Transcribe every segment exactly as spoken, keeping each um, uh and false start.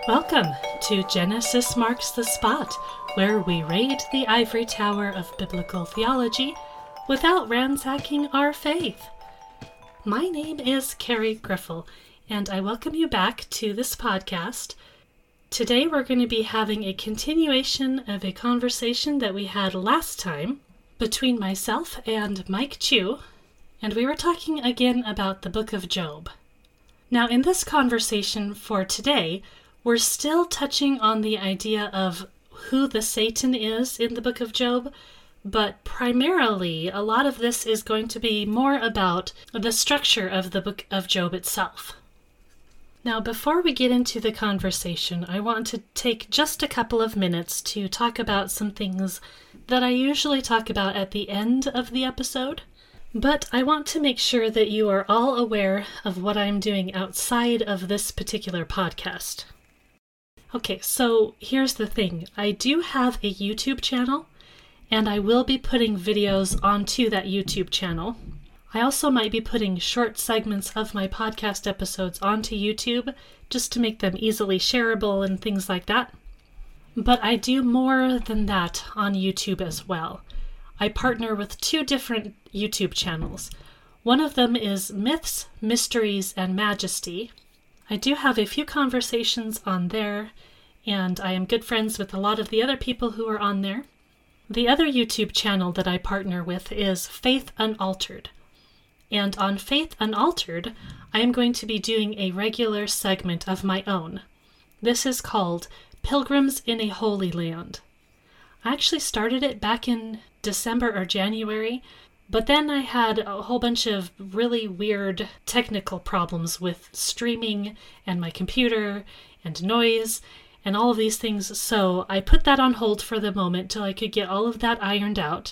Welcome to Genesis Marks the Spot, where we raid the ivory tower of biblical theology without ransacking our faith. My name is Carrie Griffel, and I welcome you back to this podcast. Today we're going to be having a continuation of a conversation that we had last time between myself and Mike Chu, and we were talking again about the book of Job. Now, in this conversation for today, we're still touching on the idea of who the Satan is in the book of Job, but primarily a lot of this is going to be more about the structure of the book of Job itself. Now, before we get into the conversation, I want to take just a couple of minutes to talk about some things that I usually talk about at the end of the episode, but I want to make sure that you are all aware of what I'm doing outside of this particular podcast. Okay, so here's the thing. I do have a YouTube channel, and I will be putting videos onto that YouTube channel. I also might be putting short segments of my podcast episodes onto YouTube, just to make them easily shareable and things like that. But I do more than that on YouTube as well. I partner with two different YouTube channels. One of them is Myths, Mysteries, and Majesty. I do have a few conversations on there, and I am good friends with a lot of the other people who are on there. The other YouTube channel that I partner with is Faith Unaltered. And on Faith Unaltered, I am going to be doing a regular segment of my own. This is called Pilgrims in a Holy Land. I actually started it back in December or January, but then I had a whole bunch of really weird technical problems with streaming and my computer and noise and all of these things, so I put that on hold for the moment till I could get all of that ironed out.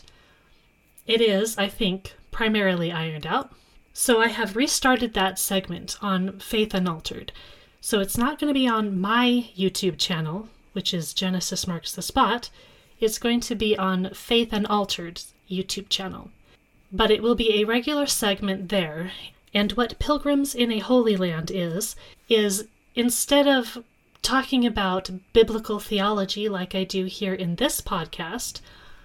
It is, I think, primarily ironed out. So I have restarted that segment on Faith Unaltered. So it's not going to be on my YouTube channel, which is Genesis Marks the Spot. It's going to be on Faith Unaltered's YouTube channel. But it will be a regular segment there. And what Pilgrims in a Holy Land is, is instead of talking about biblical theology like I do here in this podcast,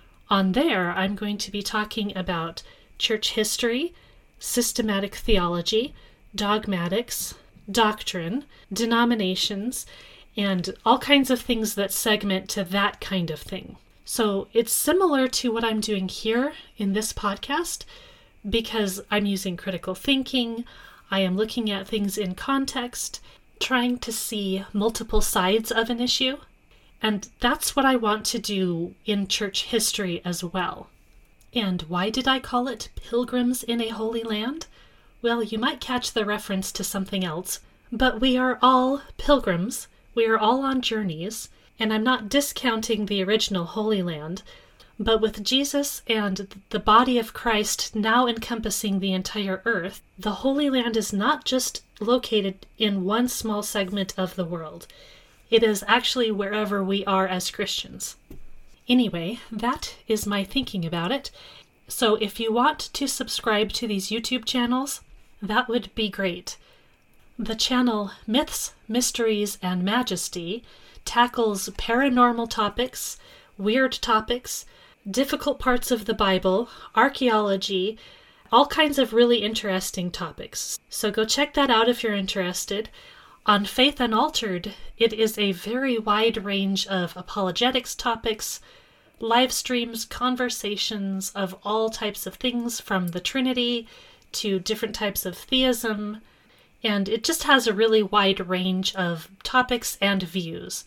on there I'm going to be talking about church history, systematic theology, dogmatics, doctrine, denominations, and all kinds of things that segment to that kind of thing. So it's similar to what I'm doing here in this podcast because I'm using critical thinking, I am looking at things in context, trying to see multiple sides of an issue, and that's what I want to do in church history as well. And why did I call it Pilgrims in a Holy Land? Well, you might catch the reference to something else, but we are all pilgrims, we are all on journeys, and I'm not discounting the original Holy Land, but with Jesus and the body of Christ now encompassing the entire earth, the Holy Land is not just located in one small segment of the world. It is actually wherever we are as Christians. Anyway, that is my thinking about it. So if you want to subscribe to these YouTube channels, that would be great. The channel Myths, Mysteries, and Majesty tackles paranormal topics, weird topics, difficult parts of the Bible, archaeology, all kinds of really interesting topics. So go check that out if you're interested. On Faith Unaltered, it is a very wide range of apologetics topics, live streams, conversations of all types of things from the Trinity to different types of theism, and it just has a really wide range of topics and views.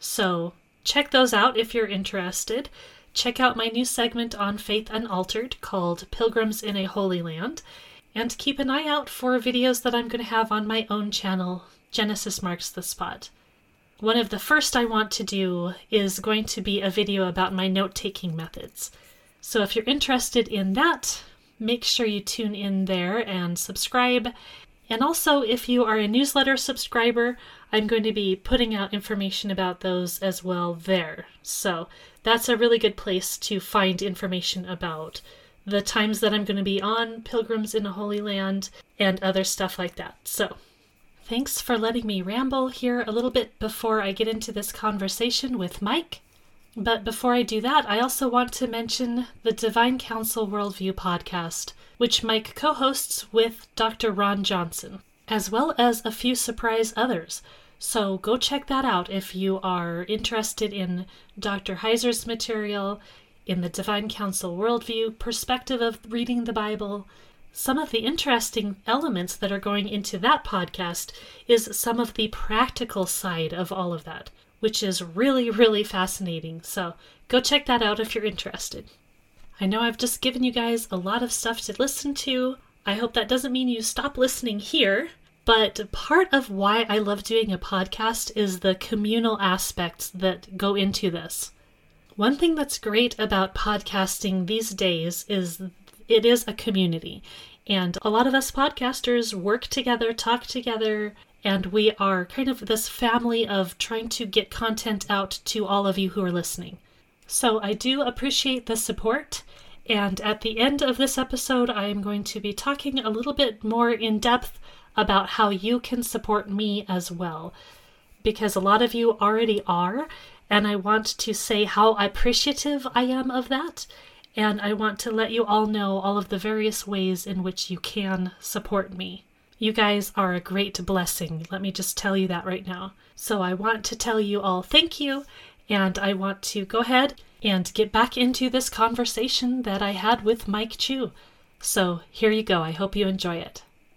So check those out if you're interested. Check out my new segment on Faith Unaltered called Pilgrims in a Holy Land, and keep an eye out for videos that I'm going to have on my own channel, Genesis Marks the Spot. One of the first I want to do is going to be a video about my note-taking methods. So if you're interested in that, make sure you tune in there and subscribe. And also, if you are a newsletter subscriber, I'm going to be putting out information about those as well there. So that's a really good place to find information about the times that I'm going to be on Pilgrims in a Holy Land and other stuff like that. So Thanks for letting me ramble here a little bit before I get into this conversation with Mike. But before I do that, I also want to mention the Divine Council Worldview podcast, which Mike co-hosts with Doctor Ron Johnson, as well as a few surprise others. So go check that out if you are interested in Doctor Heiser's material, in the Divine Council Worldview perspective of reading the Bible. Some of the interesting elements that are going into that podcast is some of the practical side of all of that, which is really, really fascinating. So go check that out if you're interested. I know I've just given you guys a lot of stuff to listen to. I hope that doesn't mean you stop listening here, but part of why I love doing a podcast is the communal aspects that go into this. One thing that's great about podcasting these days is it is a community, and a lot of us podcasters work together, talk together, and we are kind of this family of trying to get content out to all of you who are listening. So I do appreciate the support, and at the end of this episode, I am going to be talking a little bit more in depth about how you can support me as well, because a lot of you already are, and I want to say how appreciative I am of that. And I want to let you all know all of the various ways in which you can support me. You guys are a great blessing. Let me just tell you that right now. So I want to tell you all thank you, and I want to go ahead and get back into this conversation that I had with Mike Chu. So here you go. I hope you enjoy it.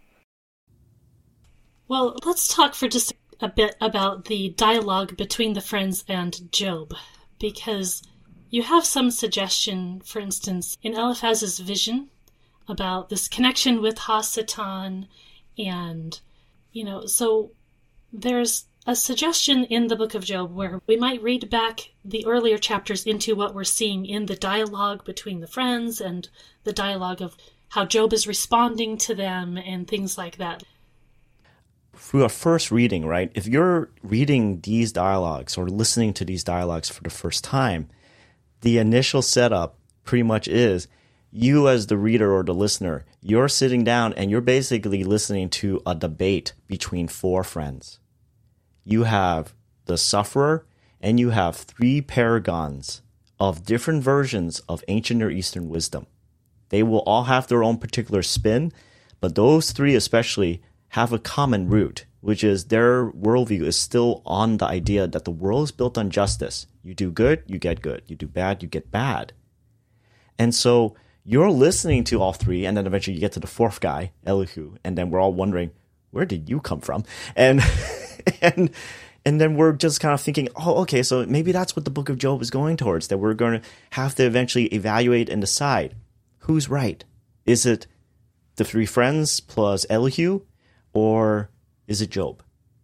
Well, let's talk for just a bit about the dialogue between the friends and Job, because you have some suggestion, for instance, in Eliphaz's vision about this connection with Ha-Satan, and, you know, so there's a suggestion in the book of Job where we might read back the earlier chapters into what we're seeing in the dialogue between the friends and the dialogue of how Job is responding to them and things like that. Through a first reading, right, if you're reading these dialogues or listening to these dialogues for the first time, the initial setup pretty much is you as the reader or the listener, you're sitting down and you're basically listening to a debate between four friends. You have the sufferer and you have three paragons of different versions of ancient Near Eastern wisdom. They will all have their own particular spin, but those three especially have a common root, which is their worldview is still on the idea that the world is built on justice. You do good, you get good. You do bad, you get bad. And so you're listening to all three, and then eventually you get to the fourth guy, Elihu, and then we're all wondering, where did you come from? And and and then we're just kind of thinking, oh, okay, so maybe that's what the book of Job is going towards, that we're going to have to eventually evaluate and decide who's right. Is it the three friends plus Elihu, or is it Job?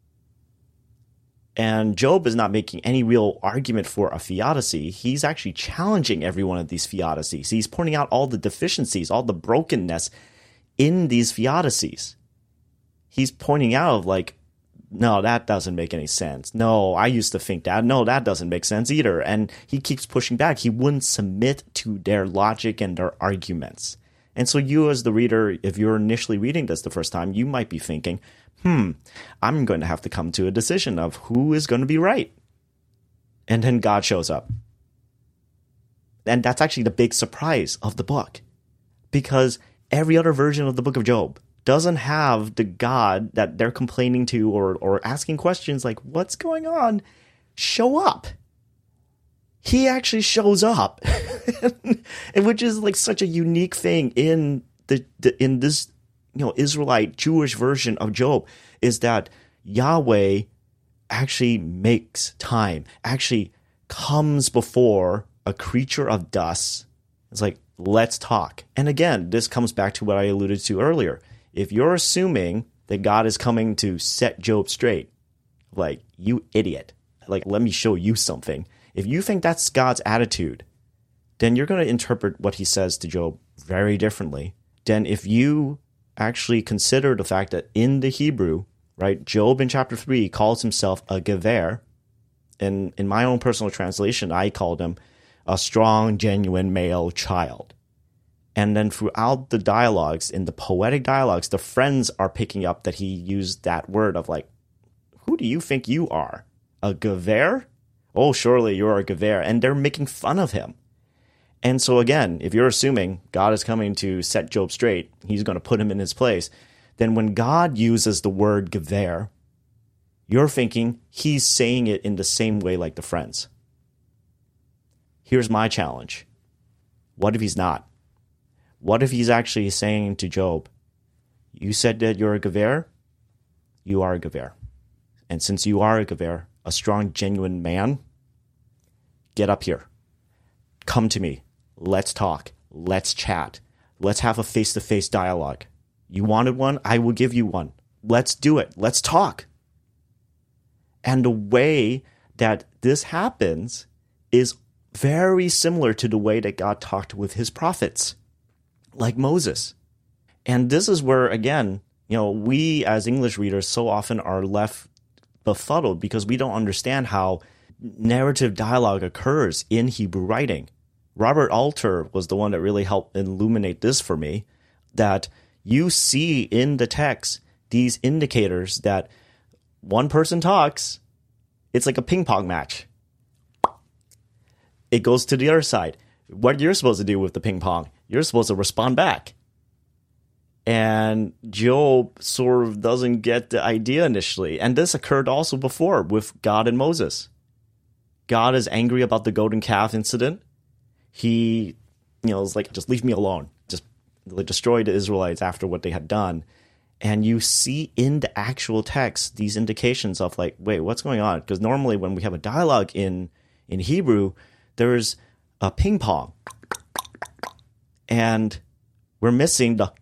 And Job is not making any real argument for a theodicy. He's actually challenging every one of these theodicies. He's pointing out all the deficiencies, all the brokenness in these theodicies. He's pointing out, like, no, that doesn't make any sense. No, I used to think that. No, that doesn't make sense either. And he keeps pushing back. He wouldn't submit to their logic and their arguments. And so you as the reader, if you're initially reading this the first time, you might be thinking, hmm, I'm going to have to come to a decision of who is going to be right. And then God shows up. And that's actually the big surprise of the book. Because every other version of the book of Job doesn't have the God that they're complaining to or, or asking questions like, what's going on, show up. He actually shows up, and which is like such a unique thing in the, the in this you know Israelite Jewish version of Job, is that Yahweh actually makes time, actually comes before a creature of dust. It's like, let's talk. And again, this comes back to what I alluded to earlier. If you're assuming that God is coming to set Job straight, like, you idiot, like, let me show you something. If you think that's God's attitude, then you're going to interpret what he says to Job very differently than if you actually consider the fact that in the Hebrew, right, Job in chapter three calls himself a gever. And in my own personal translation, I called him a strong, genuine male child. And then throughout the dialogues, in the poetic dialogues, the friends are picking up that he used that word of like, who do you think you are? A Gever? Oh, surely you're a Gever. And they're making fun of him. And so again, if you're assuming God is coming to set Job straight, he's going to put him in his place, then when God uses the word Gever, you're thinking he's saying it in the same way like the friends. Here's my challenge. What if he's not? What if he's actually saying to Job, you said that you're a Gever? You are a Gever. And since you are a Gever, a strong, genuine man, get up here. Come to me. Let's talk. Let's chat. Let's have a face-to-face dialogue. You wanted one? I will give you one. Let's do it. Let's talk. And the way that this happens is very similar to the way that God talked with his prophets, like Moses. And this is where, again, you know, we as English readers so often are left befuddled because we don't understand how narrative dialogue occurs in Hebrew writing. Robert Alter was the one that really helped illuminate this for me, that you see in the text these indicators that one person talks, it's like a ping pong match. It goes to the other side. What you're supposed to do with the ping pong, you're supposed to respond back. And Job sort of doesn't get the idea initially. And this occurred also before with God and Moses. God is angry about the golden calf incident. He, you know, is like, just leave me alone. Just destroy the Israelites after what they had done. And you see in the actual text these indications of like, wait, what's going on? Because normally when we have a dialogue in, in Hebrew, there's a ping pong. And we're missing the...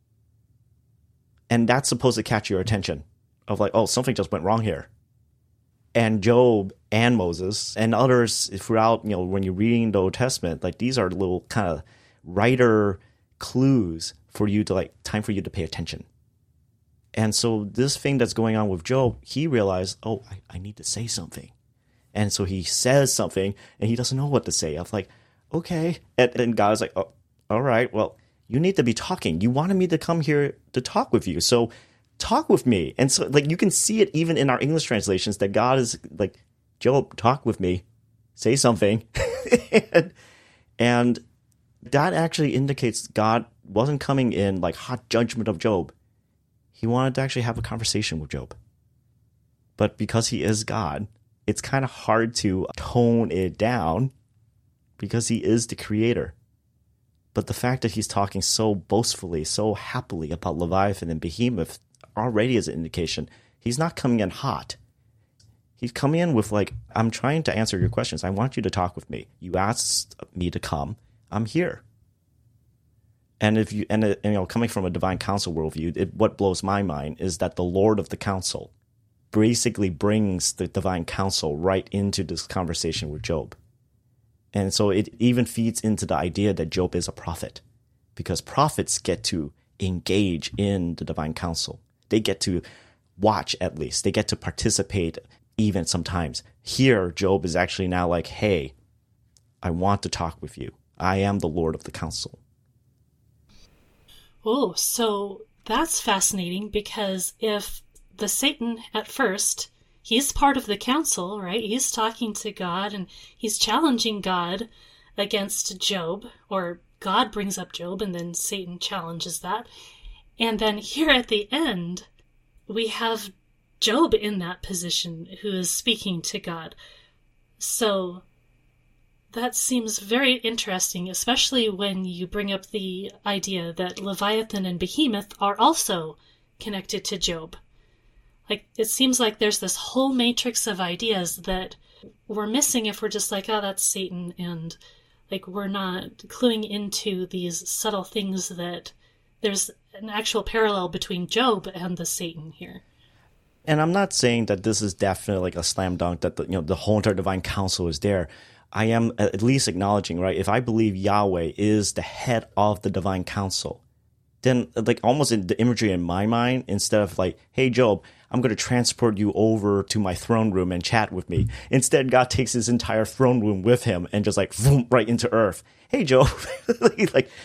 And that's supposed to catch your attention of like, oh, something just went wrong here. And Job and Moses and others throughout, you know, when you're reading the Old Testament, like these are little kind of writer clues for you to like, time for you to pay attention. And so this thing that's going on with Job, he realized, oh, I, I need to say something. And so he says something and he doesn't know what to say. I'm like, okay. And, and God's like, oh, all right, well, you need to be talking. You wanted me to come here to talk with you. So talk with me. And so like you can see it even in our English translations that God is like, Job, talk with me. Say something. and, and that actually indicates God wasn't coming in like hot judgment of Job. He wanted to actually have a conversation with Job. But because he is God, it's kind of hard to tone it down because he is the creator. But the fact that he's talking so boastfully, so happily about Leviathan and Behemoth already is an indication he's not coming in hot. He's coming in with like, I'm trying to answer your questions. I want you to talk with me. You asked me to come. I'm here. And if you and, and you know, coming from a divine council worldview, it, what blows my mind is that the Lord of the council basically brings the divine council right into this conversation with Job. And so it even feeds into the idea that Job is a prophet, because prophets get to engage in the divine council. They get to watch, at least. They get to participate even sometimes. Here, Job is actually now like, hey, I want to talk with you. I am the Lord of the council. Oh, so that's fascinating, because if the Satan at first, he's part of the council, right? He's talking to God and he's challenging God against Job, or God brings up Job and then Satan challenges that. And then here at the end, we have Job in that position who is speaking to God. So that seems very interesting, especially when you bring up the idea that Leviathan and Behemoth are also connected to Job. Like, it seems like there's this whole matrix of ideas that we're missing if we're just like, oh, that's Satan, and like we're not cluing into these subtle things that there's an actual parallel between Job and the Satan here. And I'm not saying that this is definitely like a slam dunk, that the, you know, the whole entire divine council is there. I am at least acknowledging, right, if I believe Yahweh is the head of the divine council, then like almost in the imagery in my mind, instead of like, hey, Job, I'm going to transport you over to my throne room and chat with me. Instead, God takes his entire throne room with him and just like, boom, right into earth. Hey, Job. like,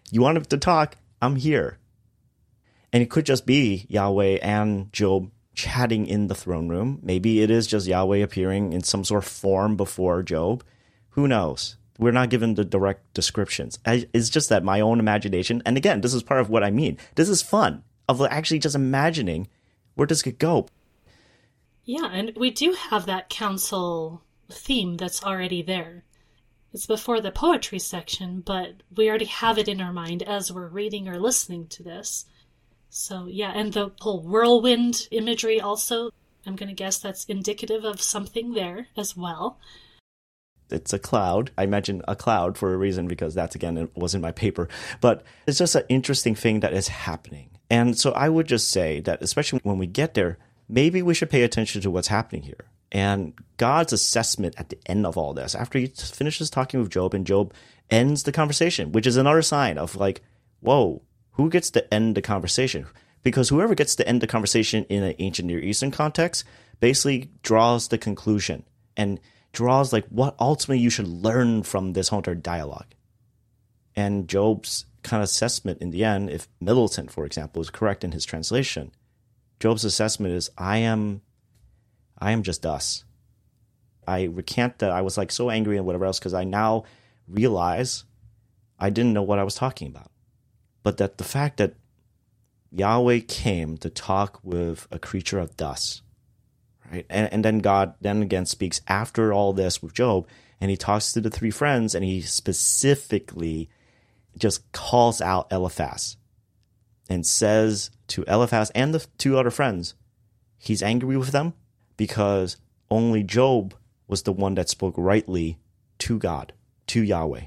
You want him to talk? I'm here. And it could just be Yahweh and Job chatting in the throne room. Maybe it is just Yahweh appearing in some sort of form before Job. Who knows? We're not given the direct descriptions. It's just that my own imagination. And again, this is part of what I mean. This is fun of actually just imagining where this could go. Yeah, and we do have that council theme that's already there. It's before the poetry section, but we already have it in our mind as we're reading or listening to this. So yeah, and the whole whirlwind imagery also, I'm going to guess that's indicative of something there as well. It's a cloud. I mentioned a cloud for a reason because that's, again, it was in my paper. But it's just an interesting thing that is happening. And so I would just say that especially when we get there, maybe we should pay attention to what's happening here. And God's assessment at the end of all this, after he finishes talking with Job and Job ends the conversation, which is another sign of like, whoa, who gets to end the conversation? Because whoever gets to end the conversation in an ancient Near Eastern context basically draws the conclusion and draws like what ultimately you should learn from this whole entire dialogue. And Job's kind of assessment in the end, if Middleton, for example, is correct in his translation, Job's assessment is, I am I am just dust. I recant that I was like so angry and whatever else because I now realize I didn't know what I was talking about. But that the fact that Yahweh came to talk with a creature of dust, right? And, and then God then again speaks after all this with Job, and he talks to the three friends, and he specifically just calls out Eliphaz and says to Eliphaz and the two other friends, he's angry with them because only Job was the one that spoke rightly to God, to Yahweh.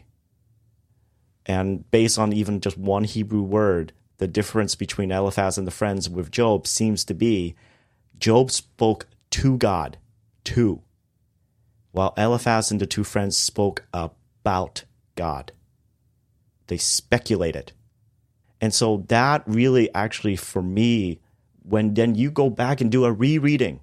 And based on even just one Hebrew word, the difference between Eliphaz and the friends with Job seems to be Job spoke to God, to, while Eliphaz and the two friends spoke about God. They speculated. And so that really actually, for me, when then you go back and do a rereading,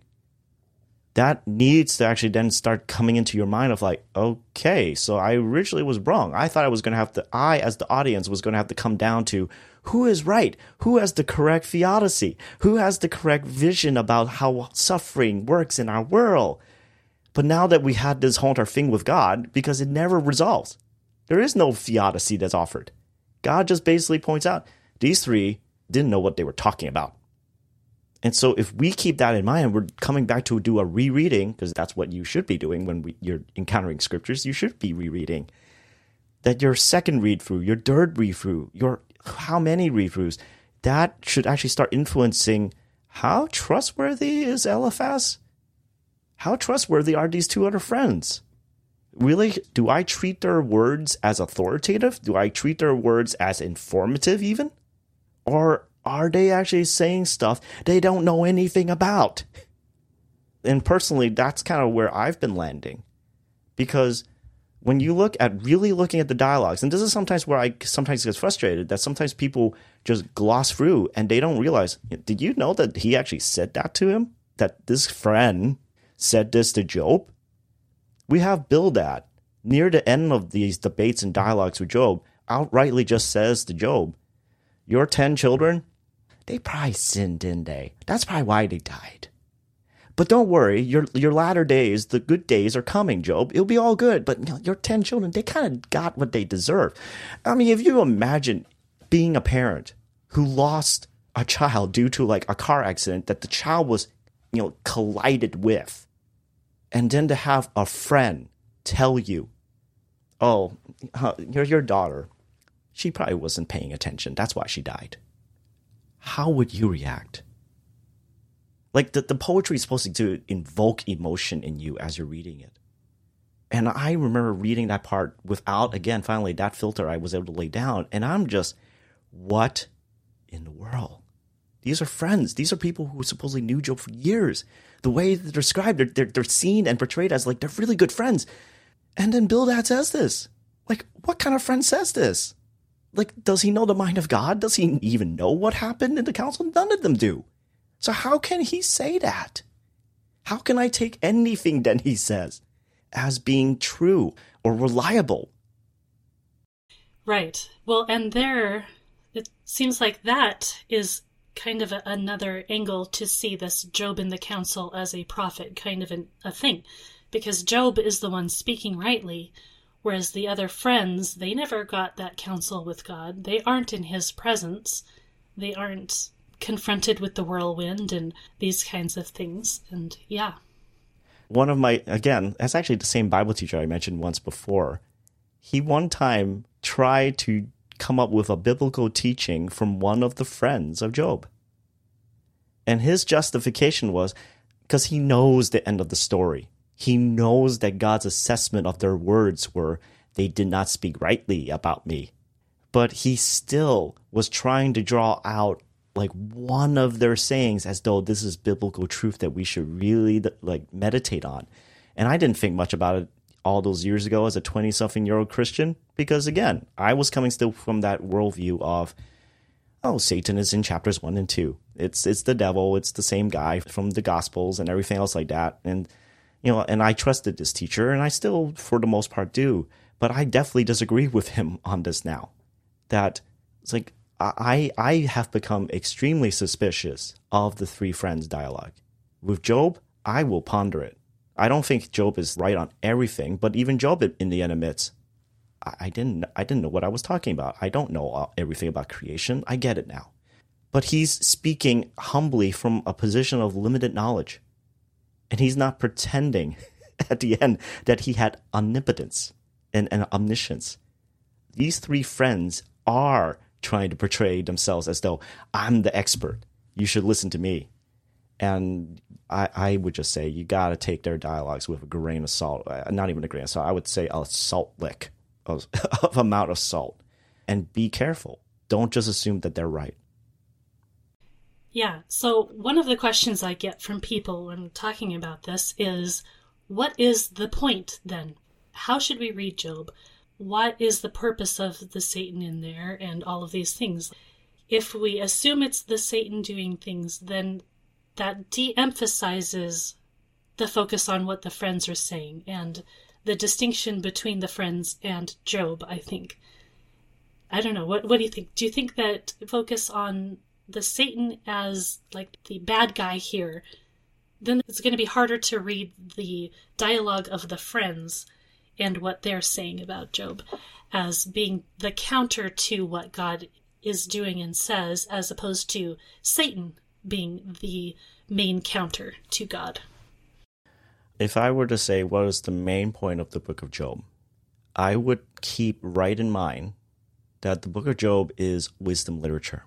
that needs to actually then start coming into your mind of like, okay, so I originally was wrong. I thought I was going to have to, I as the audience was going to have to come down to who is right, who has the correct theodicy, who has the correct vision about how suffering works in our world. But now that we had this whole entire thing with God, because it never resolves, there is no theodicy that's offered. God just basically points out these three didn't know what they were talking about. And so if we keep that in mind, we're coming back to do a rereading, because that's what you should be doing when we, you're encountering scriptures. You should be rereading. That your second read through, your third read through, your how many read throughs, that should actually start influencing how trustworthy is Eliphaz? How trustworthy are these two other friends? Really, do I treat their words as authoritative? Do I treat their words as informative even? Or are they actually saying stuff they don't know anything about? And personally, that's kind of where I've been landing. Because when you look at really looking at the dialogues, and this is sometimes where I sometimes get frustrated, that sometimes people just gloss through and they don't realize, did you know that he actually said that to him? That this friend said this to Job? We have Bildad, near the end of these debates and dialogues with Job, outrightly just says to Job, your ten children, they probably sinned, didn't they? That's probably why they died. But don't worry, your your latter days, the good days are coming, Job. It'll be all good. But you know, your ten children, they kind of got what they deserve. I mean, if you imagine being a parent who lost a child due to like a car accident that the child was, you know, collided with, and then to have a friend tell you, oh, your your daughter, she probably wasn't paying attention. That's why she died. How would you react? Like the, the poetry is supposed to invoke emotion in you as you're reading it. And I remember reading that part without, again, finally, that filter I was able to lay down. And I'm just, what in the world? These are friends. These are people who supposedly knew Job for years. The way they're described, they're, they're, they're seen and portrayed as like they're really good friends. And then Bildad says this. Like, what kind of friend says this? Like, does he know the mind of God? Does he even know what happened in the council? None of them do. So how can he say that? How can I take anything that he says as being true or reliable? Right. Well, and there, it seems like that is kind of a, another angle to see this Job in the council as a prophet kind of an, a thing. Because Job is the one speaking rightly, whereas the other friends, they never got that counsel with God. They aren't in his presence. They aren't confronted with the whirlwind and these kinds of things. And yeah. One of my, again, that's actually the same Bible teacher I mentioned once before. He one time tried to come up with a biblical teaching from one of the friends of Job. And his justification was because he knows the end of the story. He knows that God's assessment of their words were, they did not speak rightly about me. But he still was trying to draw out like one of their sayings as though this is biblical truth that we should really like meditate on. And I didn't think much about it all those years ago as a twenty-something-year-old Christian, because again, I was coming still from that worldview of, oh, Satan is in chapters one and two. It's it's the devil. It's the same guy from the Gospels and everything else like that. And you know, and I trusted this teacher, and I still, for the most part, do. But I definitely disagree with him on this now. That it's like I I have become extremely suspicious of the three friends dialogue. With Job, I will ponder it. I don't think Job is right on everything, but even Job in the end admits, I, I didn't I didn't know what I was talking about. I don't know everything about creation. I get it now. But he's speaking humbly from a position of limited knowledge. And he's not pretending at the end that he had omnipotence and, and omniscience. These three friends are trying to portray themselves as though I'm the expert. You should listen to me. And I, I would just say you got to take their dialogues with a grain of salt. Not even a grain of salt. I would say a salt lick of, of amount of salt. And be careful. Don't just assume that they're right. Yeah, so one of the questions I get from people when talking about this is, what is the point then? How should we read Job? What is the purpose of the Satan in there and all of these things? If we assume it's the Satan doing things, then that de-emphasizes the focus on what the friends are saying and the distinction between the friends and Job, I think. I don't know, what, what do you think? Do you think that focus on the Satan as like the bad guy here, then it's going to be harder to read the dialogue of the friends and what they're saying about Job as being the counter to what God is doing and says, as opposed to Satan being the main counter to God. If I were to say what is the main point of the book of Job, I would keep right in mind that the book of Job is wisdom literature.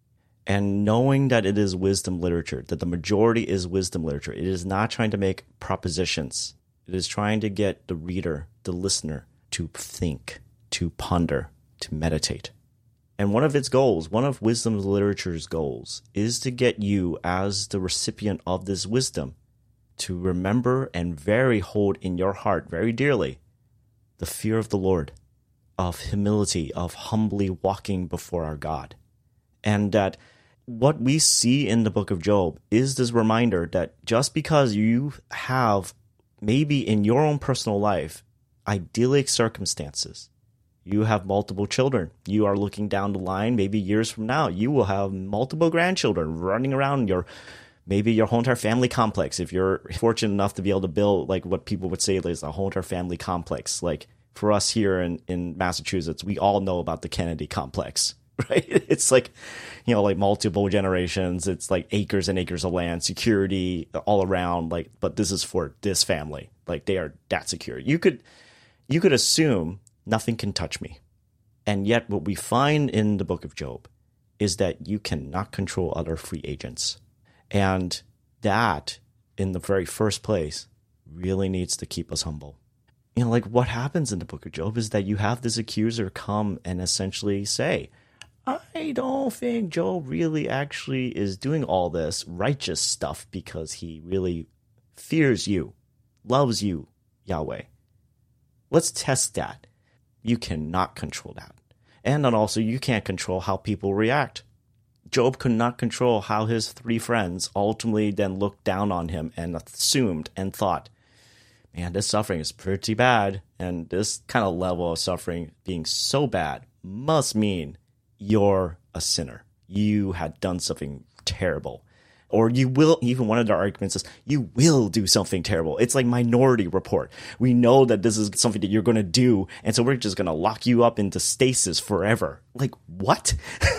And knowing that it is wisdom literature, that the majority is wisdom literature, it is not trying to make propositions. It is trying to get the reader, the listener, to think, to ponder, to meditate. And one of its goals, one of wisdom literature's goals, is to get you, as the recipient of this wisdom, to remember and very hold in your heart very dearly the fear of the Lord, of humility, of humbly walking before our God. And that what we see in the book of Job is this reminder that just because you have, maybe in your own personal life, idyllic circumstances, you have multiple children, you are looking down the line, maybe years from now, you will have multiple grandchildren running around your, maybe your whole entire family complex. If you're fortunate enough to be able to build like what people would say is a whole entire family complex. Like for us here in, in Massachusetts, we all know about the Kennedy complex. Right? It's like, you know, like multiple generations. It's like acres and acres of land, security all around. Like, but this is for this family. Like they are that secure. You could, you could assume nothing can touch me. And yet what we find in the book of Job is that you cannot control other free agents. And that, in the very first place, really needs to keep us humble. You know, like what happens in the book of Job is that you have this accuser come and essentially say, I don't think Job really actually is doing all this righteous stuff because he really fears you, loves you, Yahweh. Let's test that. You cannot control that. And then also, you can't control how people react. Job could not control how his three friends ultimately then looked down on him and assumed and thought, man, this suffering is pretty bad. And this kind of level of suffering being so bad, must mean you're a sinner. You had done something terrible. Or you will, even one of their arguments is, you will do something terrible. It's like Minority Report. We know that this is something that you're going to do, and so we're just going to lock you up into stasis forever. Like, what?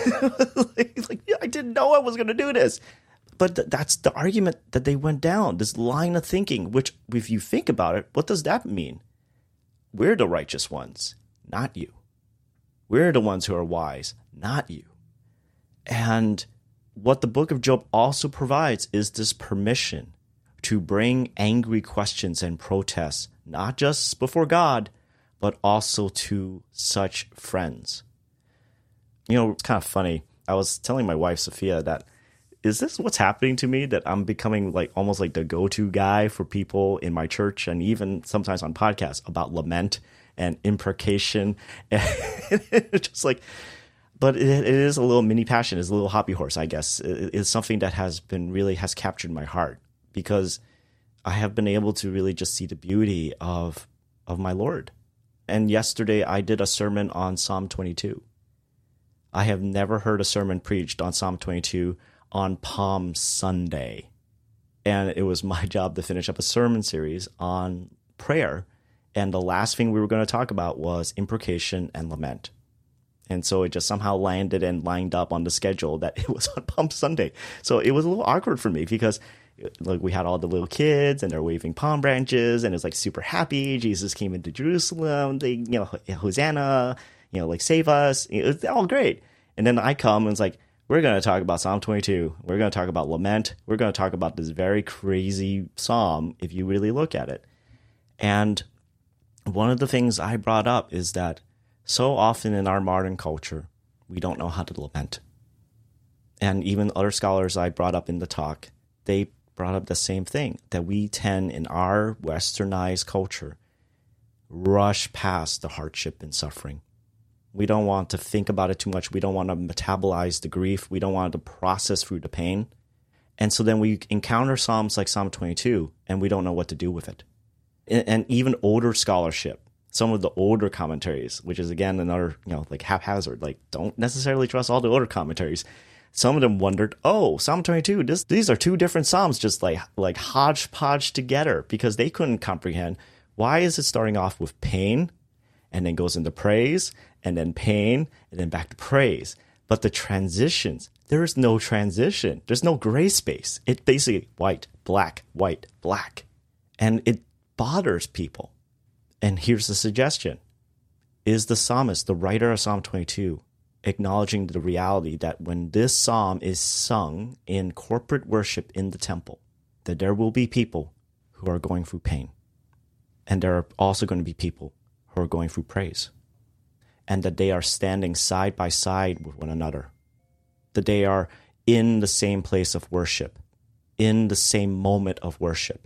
like, like, yeah, I didn't know I was going to do this. But th- that's the argument that they went down, this line of thinking, which, if you think about it, what does that mean? We're the righteous ones, not you. We're the ones who are wise, not you. And what the book of Job also provides is this permission to bring angry questions and protests, not just before God, but also to such friends. You know, it's kind of funny. I was telling my wife, Sophia, that is this what's happening to me, that I'm becoming like almost like the go-to guy for people in my church and even sometimes on podcasts about lament and imprecation. And just like, but it, it is a little mini passion, it's a little hobby horse, I guess. It, it's something that has been really has captured my heart because I have been able to really just see the beauty of of my Lord. And yesterday I did a sermon on Psalm twenty-two. I have never heard a sermon preached on Psalm twenty-two on Palm Sunday. And it was my job to finish up a sermon series on prayer. And the last thing we were going to talk about was imprecation and lament. And so it just somehow landed and lined up on the schedule that it was on Palm Sunday. So it was a little awkward for me because like we had all the little kids and they're waving palm branches and it's like super happy. Jesus came into Jerusalem. They, you know, Hosanna, you know, like save us. It's all great. And then I come and it's like, we're going to talk about Psalm twenty-two. We're going to talk about lament. We're going to talk about this very crazy psalm if you really look at it. And one of the things I brought up is that so often in our modern culture, we don't know how to lament. And even other scholars I brought up in the talk, they brought up the same thing, that we tend in our westernized culture rush past the hardship and suffering. We don't want to think about it too much. We don't want to metabolize the grief. We don't want to process through the pain. And so then we encounter Psalms like Psalm twenty-two, and we don't know what to do with it. And even older scholarship, some of the older commentaries, which is again another, you know, like haphazard, like don't necessarily trust all the older commentaries. Some of them wondered, oh, Psalm twenty-two, this, these are two different Psalms just like, like hodgepodge together because they couldn't comprehend. Why is it starting off with pain and then goes into praise and then pain and then back to praise? But the transitions, there is no transition. There's no gray space. It's basically white, black, white, black. And it bothers people. And here's the suggestion. Is the psalmist, the writer of Psalm twenty-two, acknowledging the reality that when this psalm is sung in corporate worship in the temple, that there will be people who are going through pain. And there are also going to be people who are going through praise. And that they are standing side by side with one another. That they are in the same place of worship, in the same moment of worship.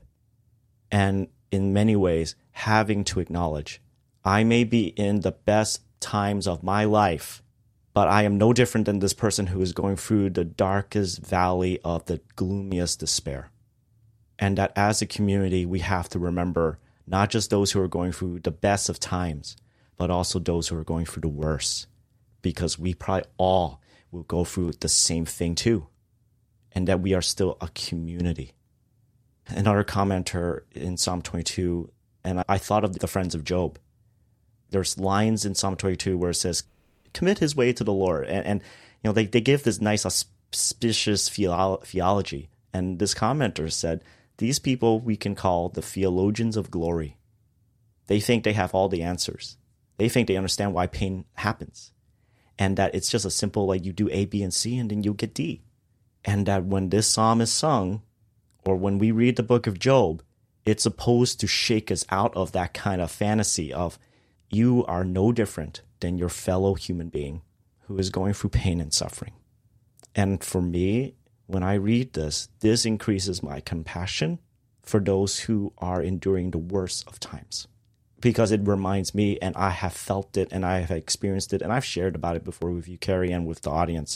And in many ways, having to acknowledge, I may be in the best times of my life, but I am no different than this person who is going through the darkest valley of the gloomiest despair. And that as a community, we have to remember not just those who are going through the best of times, but also those who are going through the worst, because we probably all will go through the same thing too, and that we are still a community. Another commenter in Psalm twenty-two, and I thought of the friends of Job. There's lines in Psalm twenty-two where it says, commit his way to the Lord. And, and you know, they, they give this nice auspicious theolo- theology. And this commenter said, these people we can call the theologians of glory. They think they have all the answers. They think they understand why pain happens. And that it's just a simple, like you do A, B, and C, and then you get D. And that when this psalm is sung, or when we read the book of Job, it's supposed to shake us out of that kind of fantasy of you are no different than your fellow human being who is going through pain and suffering. And for me, when I read this, this increases my compassion for those who are enduring the worst of times. Because it reminds me, and I have felt it, and I have experienced it, and I've shared about it before with you, Carrie, and with the audience.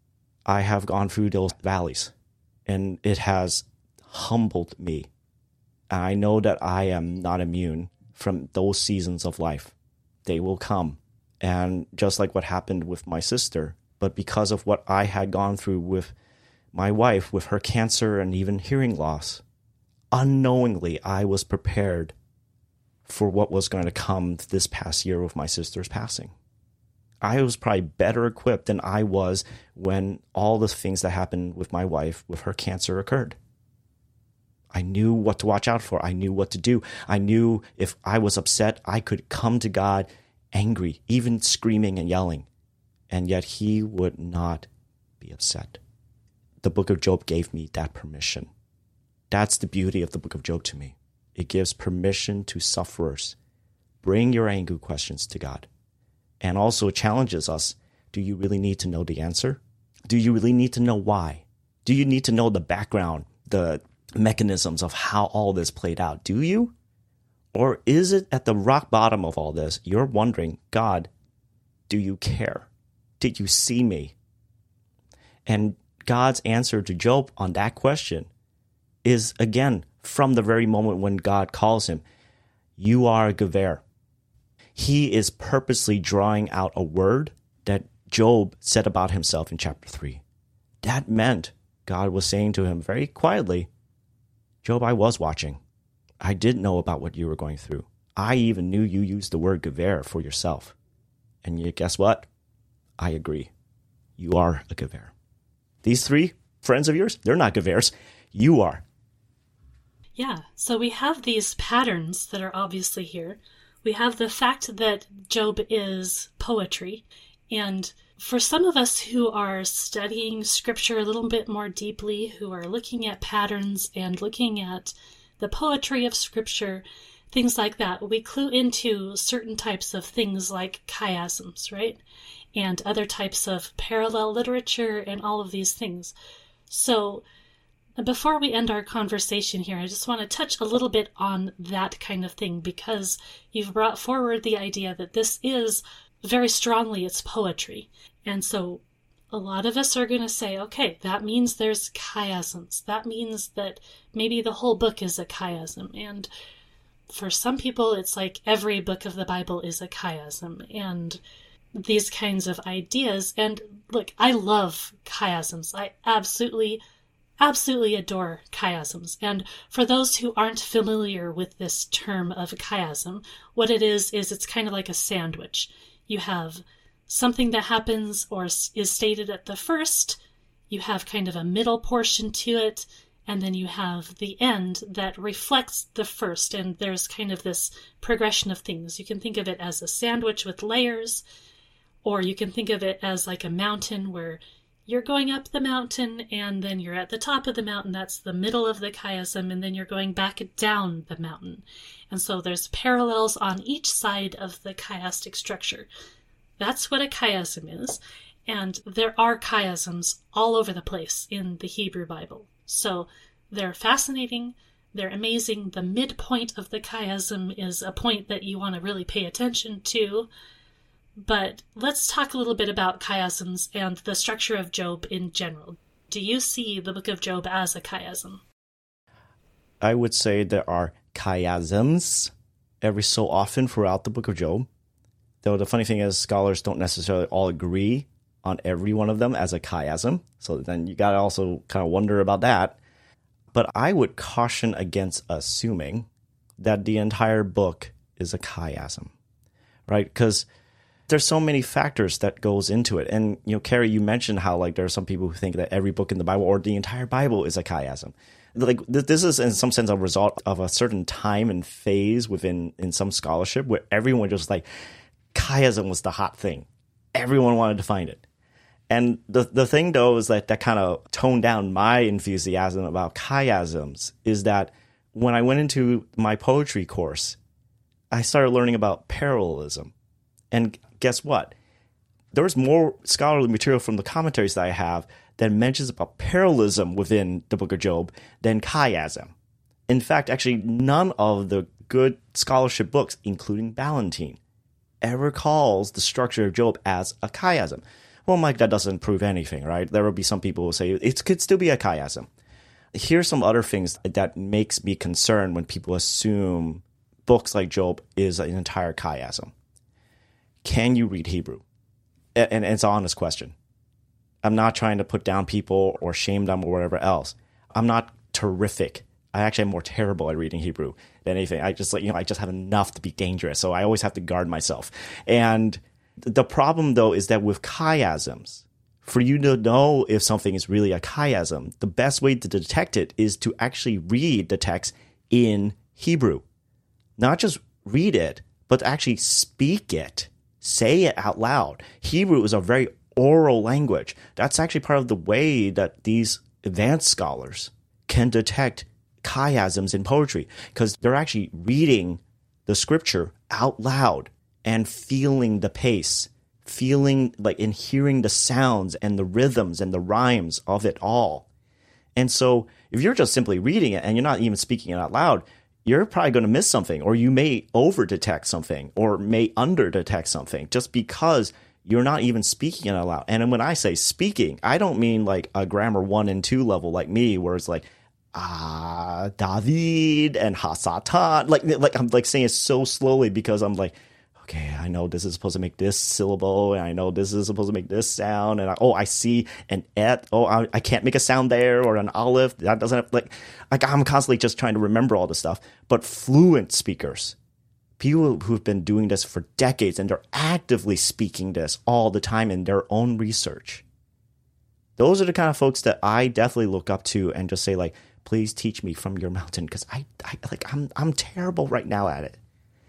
I have gone through those valleys, and it has humbled me. And I know that I am not immune from those seasons of life. They will come, And just like what happened with my sister, but because of what I had gone through with my wife, with her cancer and even hearing loss, unknowingly I was prepared for what was going to come this past year with my sister's passing. I was probably better equipped than I was when all the things that happened with my wife, with her cancer, occurred. I knew what to watch out for. I knew what to do. I knew if I was upset, I could come to God angry, even screaming and yelling, and yet he would not be upset. The book of Job gave me that permission. That's the beauty of the book of Job to me. It gives permission to sufferers. Bring your anger questions to God. And also challenges us. Do you really need to know the answer? Do you really need to know why? Do you need to know the background, the mechanisms of how all this played out? Do you? Or is it at the rock bottom of all this, you're wondering, God, do you care? Did you see me? And God's answer to Job on that question is, again, from the very moment when God calls him, you are a Gever. He is purposely drawing out a word that Job said about himself in chapter three. That meant God was saying to him very quietly, Job, I was watching. I did know about what you were going through. I even knew you used the word Gever for yourself. And you, guess what? I agree. You are a Gever. These three friends of yours, they're not Gevers. You are. Yeah, so we have these patterns that are obviously here. We have the fact that Job is poetry. And for some of us who are studying scripture a little bit more deeply, who are looking at patterns and looking at the poetry of scripture, things like that, we clue into certain types of things like chiasms, right? And other types of parallel literature and all of these things. So before we end our conversation here, I just want to touch a little bit on that kind of thing, because you've brought forward the idea that this is very strongly, it's poetry. And so a lot of us are going to say, okay, that means there's chiasms. That means that maybe the whole book is a chiasm. And for some people, it's like every book of the Bible is a chiasm. And these kinds of ideas. And look, I love chiasms. I absolutely, absolutely adore chiasms. And for those who aren't familiar with this term of chiasm, what it is, is it's kind of like a sandwich. You have something that happens or is stated at the first, you have kind of a middle portion to it, and then you have the end that reflects the first. And there's kind of this progression of things. You can think of it as a sandwich with layers, or you can think of it as like a mountain where you're going up the mountain and then you're at the top of the mountain. That's the middle of the chiasm, and then you're going back down the mountain. And so there's parallels on each side of the chiastic structure. That's what a chiasm is. And there are chiasms all over the place in the Hebrew Bible. So they're fascinating. They're amazing. The midpoint of the chiasm is a point that you want to really pay attention to. But let's talk a little bit about chiasms and the structure of Job in general. Do you see the book of Job as a chiasm? I would say there are chiasms every so often throughout the book of Job. Though the funny thing is, scholars don't necessarily all agree on every one of them as a chiasm. So then you got to also kind of wonder about that. But I would caution against assuming that the entire book is a chiasm, right? Because there's so many factors that goes into it. And, you know, Carrie, you mentioned how, like, there are some people who think that every book in the Bible or the entire Bible is a chiasm. Like, this is in some sense a result of a certain time and phase within in some scholarship where everyone just like, chiasm was the hot thing. Everyone wanted to find it. And the the thing, though, is that that kind of toned down my enthusiasm about chiasms is that when I went into my poetry course, I started learning about parallelism. And guess what? There was more scholarly material from the commentaries that I have that mentions about parallelism within the book of Job than chiasm. In fact, actually, none of the good scholarship books, including Ballantine, ever calls the structure of Job as a chiasm. Well, Mike, that doesn't prove anything, right? There will be some people who say it could still be a chiasm. Here's some other things that makes me concerned when people assume books like Job is an entire chiasm. can you read Hebrew? And, and it's an honest question. I'm not trying to put down people or shame them or whatever else. I'm not terrific. I actually am more terrible at reading Hebrew than anything. I just like, you know, I just have enough to be dangerous. So I always have to guard myself. And the problem though is that with chiasms, for you to know if something is really a chiasm, the best way to detect it is to actually read the text in Hebrew. Not just read it, but actually speak it. Say it out loud. Hebrew is a very oral language. That's actually part of the way that these advanced scholars can detect chiasms in poetry, because they're actually reading the scripture out loud and feeling the pace, feeling like and hearing the sounds and the rhythms and the rhymes of it all. And so if you're just simply reading it and you're not even speaking it out loud, you're probably going to miss something, or you may over detect something or may under detect something just because you're not even speaking it out loud. And when I say speaking, I don't mean like a grammar one and two level like me, where it's like, ah, David and Hasatan. Like, like I'm like saying it so slowly because I'm like, okay, I know this is supposed to make this syllable, and I know this is supposed to make this sound, and I, oh, I see an et. Oh, I, I can't make a sound there, or an aleph. That doesn't have, like, like I'm constantly just trying to remember all this stuff. But fluent speakers, people who've been doing this for decades, and they're actively speaking this all the time in their own research. Those are the kind of folks that I definitely look up to and just say, like, please teach me from your mountain, because I, I like I'm I'm terrible right now at it.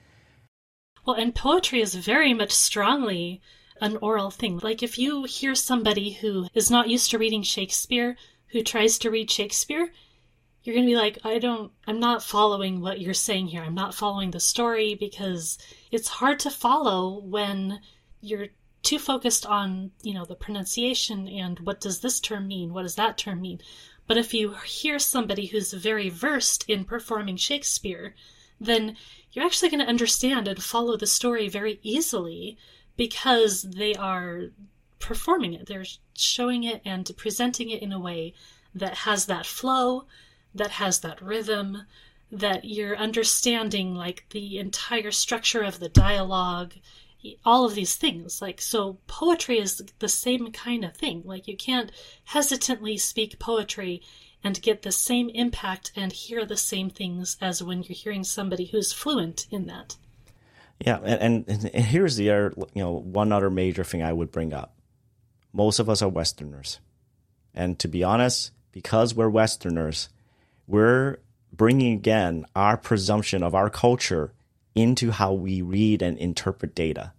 Well, and poetry is very much strongly an oral thing. Like if you hear somebody who is not used to reading Shakespeare, who tries to read Shakespeare, you're going to be like, I don't, I'm not following what you're saying here. I'm not following the story, because it's hard to follow when you're too focused on, you know, the pronunciation and what does this term mean? What does that term mean? But if you hear somebody who's very versed in performing Shakespeare, then you're actually going to understand and follow the story very easily, because they are performing it. They're showing it and presenting it in a way that has that flow, that has that rhythm, that you're understanding like the entire structure of the dialogue, all of these things. Like, so poetry is the same kind of thing. Like, you can't hesitantly speak poetry and get the same impact and hear the same things as when you're hearing somebody who's fluent in that. Yeah, and, and, and here's the other, you know, one other major thing I would bring up. Most of us are Westerners. And to be honest, because we're Westerners, we're bringing again our presumption of our culture into how we read and interpret data.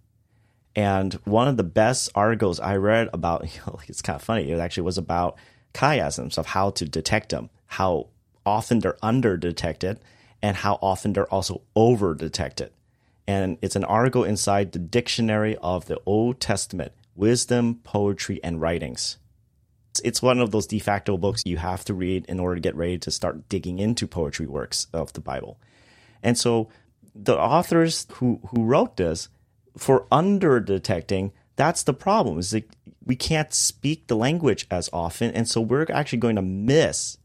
And one of the best articles I read about, you know, it's kind of funny, it actually was about chiasms, of how to detect them, how often they're under detected, and how often they're also over detected. And it's an article inside the Dictionary of the Old Testament, Wisdom, Poetry, and Writings. It's one of those de facto books you have to read in order to get ready to start digging into poetry works of the Bible. And so the authors who, who wrote this, for under detecting, that's the problem. Is that we can't speak the language as often, and so we're actually going to miss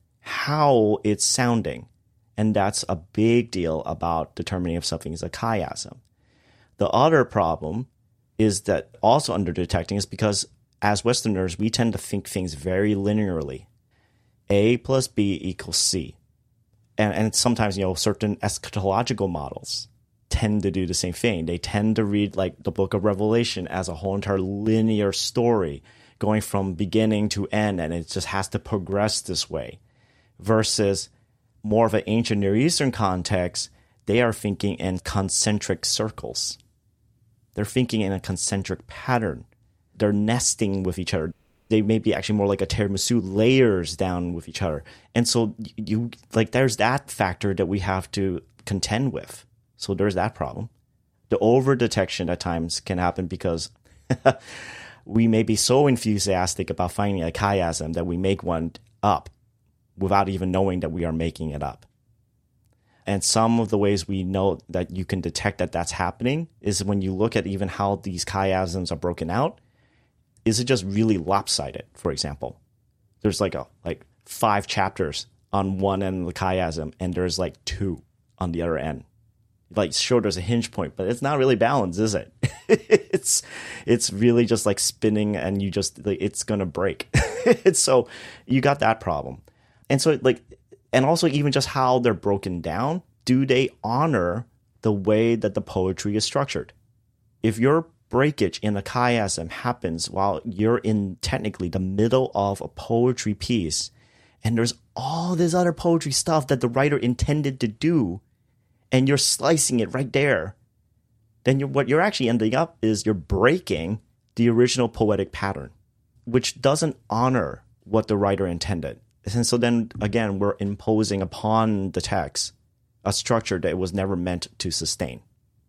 how it's sounding. And that's a big deal about determining if something is a chiasm. The other problem is that also under detecting is because as Westerners, we tend to think things very linearly. A plus B equals C. And, and sometimes, you know, certain eschatological models tend to do the same thing. They tend to read like the book of Revelation as a whole entire linear story going from beginning to end, and it just has to progress this way. Versus more of an ancient Near Eastern context, they are thinking in concentric circles. They're thinking in a concentric pattern. They're nesting with each other. They may be actually more like a tiramisu, layers down with each other. And so you like there's that factor that we have to contend with. So there's that problem. The over detection at times can happen because we may be so enthusiastic about finding a chiasm that we make one up without even knowing that we are making it up. And some of the ways we know that you can detect that that's happening is when you look at even how these chiasms are broken out. Is it just really lopsided, for example? There's like a like five chapters on one end of the chiasm, and there's like two on the other end. like sure there's a hinge point, but it's not really balanced, is it? it's it's really just like spinning, and you just like, it's gonna break. So you got that problem. And so like, and also even just how they're broken down, do they honor the way that the poetry is structured? If your breakage in a chiasm happens while you're in technically the middle of a poetry piece, and there's all this other poetry stuff that the writer intended to do, and you're slicing it right there, then you're, what you're actually ending up is you're breaking the original poetic pattern, which doesn't honor what the writer intended. And so then, again, we're imposing upon the text a structure that it was never meant to sustain.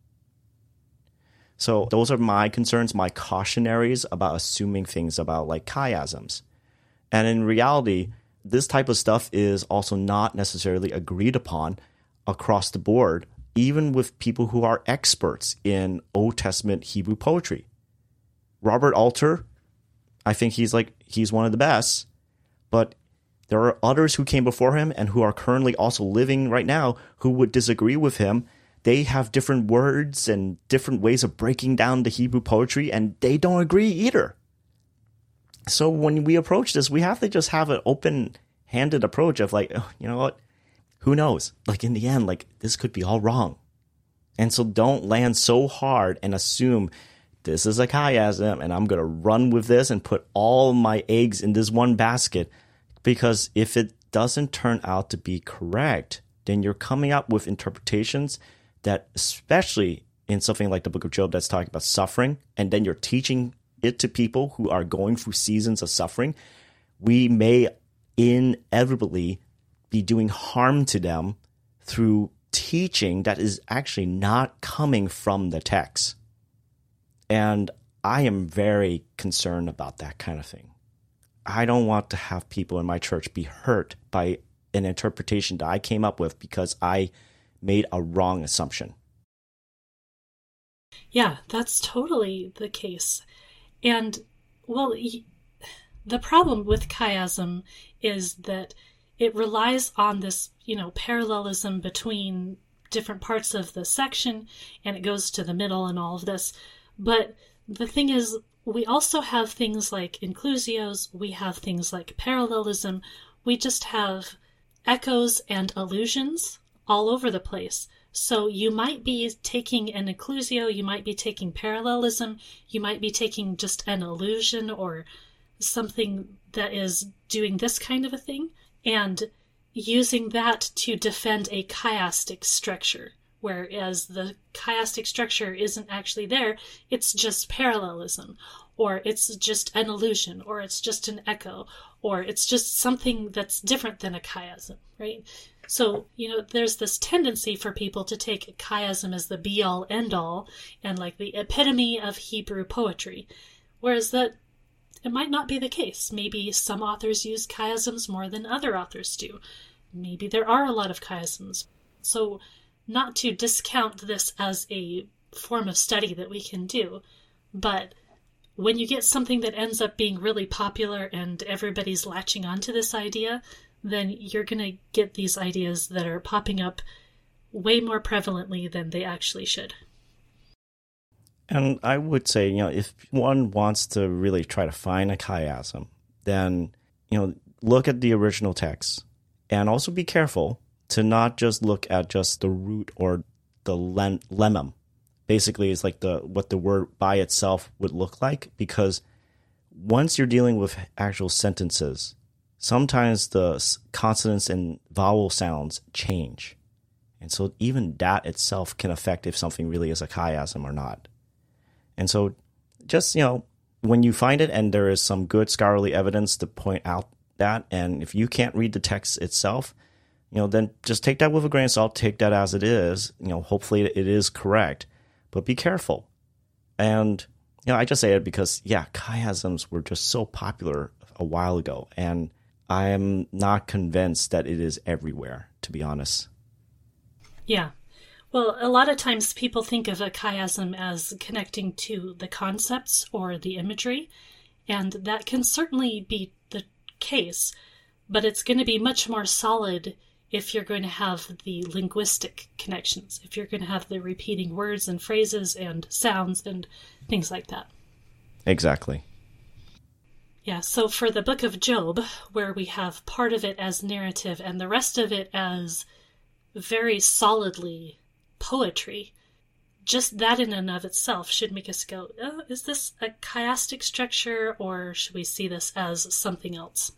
So those are my concerns, my cautionaries about assuming things about like chiasms. And in reality, this type of stuff is also not necessarily agreed upon across the board, even with people who are experts in Old Testament Hebrew poetry. Robert Alter, I think he's like he's one of the best, but there are others who came before him and who are currently also living right now who would disagree with him. They have different words and different ways of breaking down the Hebrew poetry, and they don't agree either. So when we approach this, we have to just have an open-handed approach of like, oh, you know what? Who knows? Like in the end, like this could be all wrong. And so don't land so hard and assume this is a chiasm and I'm going to run with this and put all my eggs in this one basket. Because if it doesn't turn out to be correct, then you're coming up with interpretations that, especially in something like the Book of Job that's talking about suffering, and then you're teaching it to people who are going through seasons of suffering, we may inevitably be doing harm to them through teaching that is actually not coming from the text. And I am very concerned about that kind of thing. I don't want to have people in my church be hurt by an interpretation that I came up with because I made a wrong assumption. Yeah, that's totally the case. And, well, the problem with chiasm is that it relies on this, you know, parallelism between different parts of the section, and it goes to the middle and all of this. But the thing is, we also have things like inclusios, we have things like parallelism, we just have echoes and allusions all over the place. So you might be taking an inclusio, you might be taking parallelism, you might be taking just an allusion or something that is doing this kind of a thing, and using that to defend a chiastic structure. Whereas the chiastic structure isn't actually there, it's just parallelism, or it's just an allusion, or it's just an echo, or it's just something that's different than a chiasm, right? So, you know, there's this tendency for people to take chiasm as the be-all, end-all, and like the epitome of Hebrew poetry, whereas that it might not be the case. Maybe some authors use chiasms more than other authors do. Maybe there are a lot of chiasms. So, not to discount this as a form of study that we can do, but when you get something that ends up being really popular and everybody's latching onto this idea, then you're going to get these ideas that are popping up way more prevalently than they actually should. And I would say, you know, if one wants to really try to find a chiasm, then, you know, look at the original text and also be careful to not just look at just the root or the lem- lemma. Basically, it's like the what the word by itself would look like, because once you're dealing with actual sentences, sometimes the consonants and vowel sounds change. And so even that itself can affect if something really is a chiasm or not. And so just, you know, when you find it and there is some good scholarly evidence to point out that, and if you can't read the text itself, you know, then just take that with a grain of salt, take that as it is. You know, hopefully it is correct, but be careful. And, you know, I just say it because, yeah, chiasms were just so popular a while ago, and I am not convinced that it is everywhere, to be honest. Yeah. Well, a lot of times people think of a chiasm as connecting to the concepts or the imagery, and that can certainly be the case, but it's going to be much more solid if you're going to have the linguistic connections, if you're going to have the repeating words and phrases and sounds and things like that. Exactly. Yeah, so for the Book of Job, where we have part of it as narrative and the rest of it as very solidly poetry, just that in and of itself should make us go, oh, is this a chiastic structure, or should we see this as something else?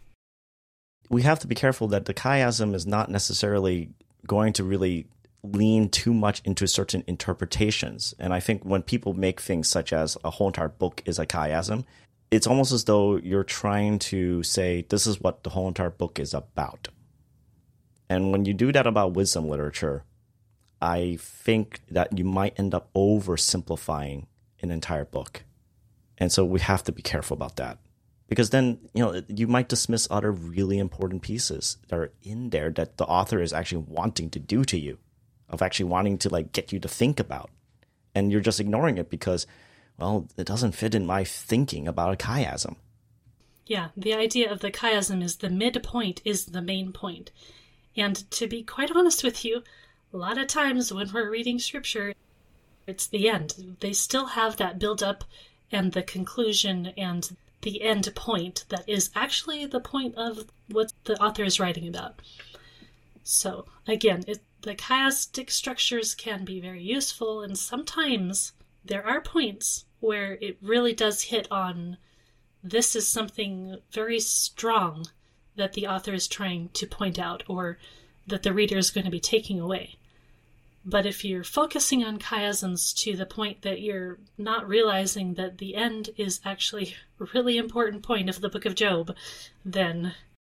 We have to be careful that the chiasm is not necessarily going to really lean too much into certain interpretations. And I think when people make things such as a whole entire book is a chiasm, it's almost as though you're trying to say, this is what the whole entire book is about. And when you do that about wisdom literature, I think that you might end up oversimplifying an entire book. And so we have to be careful about that. Because then, you know, you might dismiss other really important pieces that are in there that the author is actually wanting to do to you, of actually wanting to, like, get you to think about. And you're just ignoring it because, well, it doesn't fit in my thinking about a chiasm. Yeah, the idea of the chiasm is the midpoint is the main point. And to be quite honest with you, a lot of times when we're reading scripture, it's the end. They still have that build-up and the conclusion and the end point that is actually the point of what the author is writing about. So, again, it, the chiastic structures can be very useful, and sometimes there are points where it really does hit on this is something very strong that the author is trying to point out or that the reader is going to be taking away. But if you're focusing on chiasms to the point that you're not realizing that the end is actually a really important point of the Book of Job, then...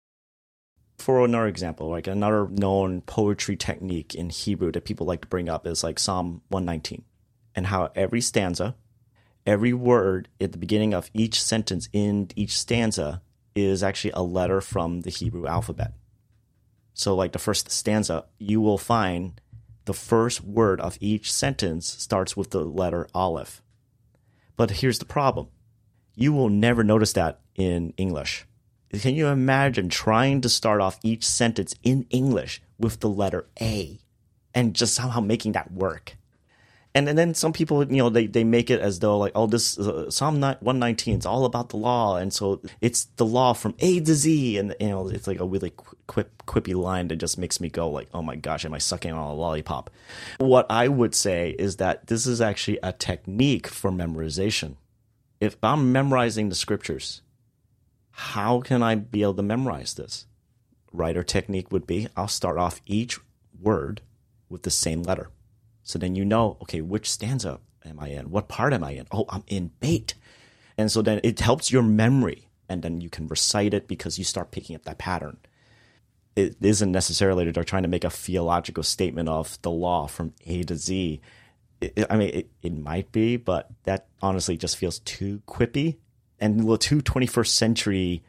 For another example, like another known poetry technique in Hebrew that people like to bring up is like Psalm one nineteen, and how every stanza, every word at the beginning of each sentence in each stanza is actually a letter from the Hebrew alphabet. So like the first stanza, you will find the first word of each sentence starts with the letter Aleph. But here's the problem. You will never notice that in English. Can you imagine trying to start off each sentence in English with the letter A and just somehow making that work? And, and then some people, you know, they, they make it as though like, oh, this uh, Psalm one nineteen is all about the law. And so it's the law from A to Z. And, you know, it's like a really quip, quippy line that just makes me go like, oh my gosh, am I sucking on a lollipop? What I would say is that this is actually a technique for memorization. If I'm memorizing the scriptures, how can I be able to memorize this? Writer technique would be, I'll start off each word with the same letter. So then you know, okay, which stanza am I in? What part am I in? Oh, I'm in Beit. And so then it helps your memory, and then you can recite it because you start picking up that pattern. It isn't necessarily that they're trying to make a theological statement of the law from A to Z. It, I mean, it, it might be, but that honestly just feels too quippy and a little too twenty-first century.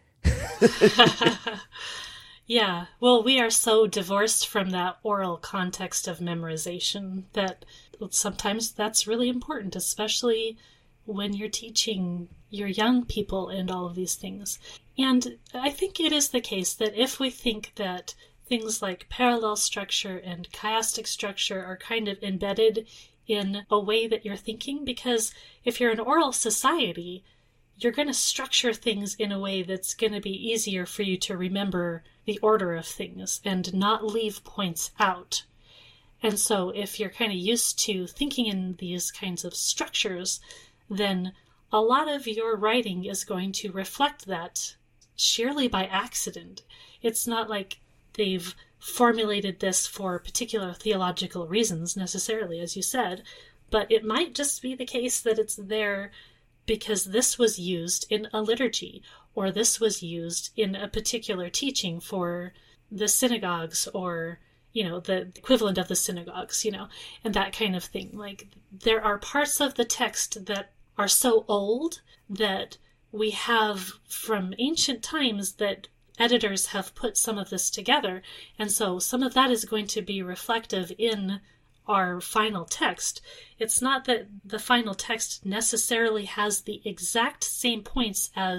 Yeah, well, we are so divorced from that oral context of memorization that sometimes that's really important, especially when you're teaching your young people and all of these things. And I think it is the case that if we think that things like parallel structure and chiastic structure are kind of embedded in a way that you're thinking, because if you're an oral society, you're going to structure things in a way that's going to be easier for you to remember the order of things and not leave points out. And so if you're kind of used to thinking in these kinds of structures, then a lot of your writing is going to reflect that sheerly by accident. It's not like they've formulated this for particular theological reasons necessarily, as you said, but it might just be the case that it's there because this was used in a liturgy, or this was used in a particular teaching for the synagogues, or, you know, the equivalent of the synagogues, you know, and that kind of thing. Like, there are parts of the text that are so old that we have from ancient times that editors have put some of this together, and so some of that is going to be reflective in our final text. It's not that the final text necessarily has the exact same points as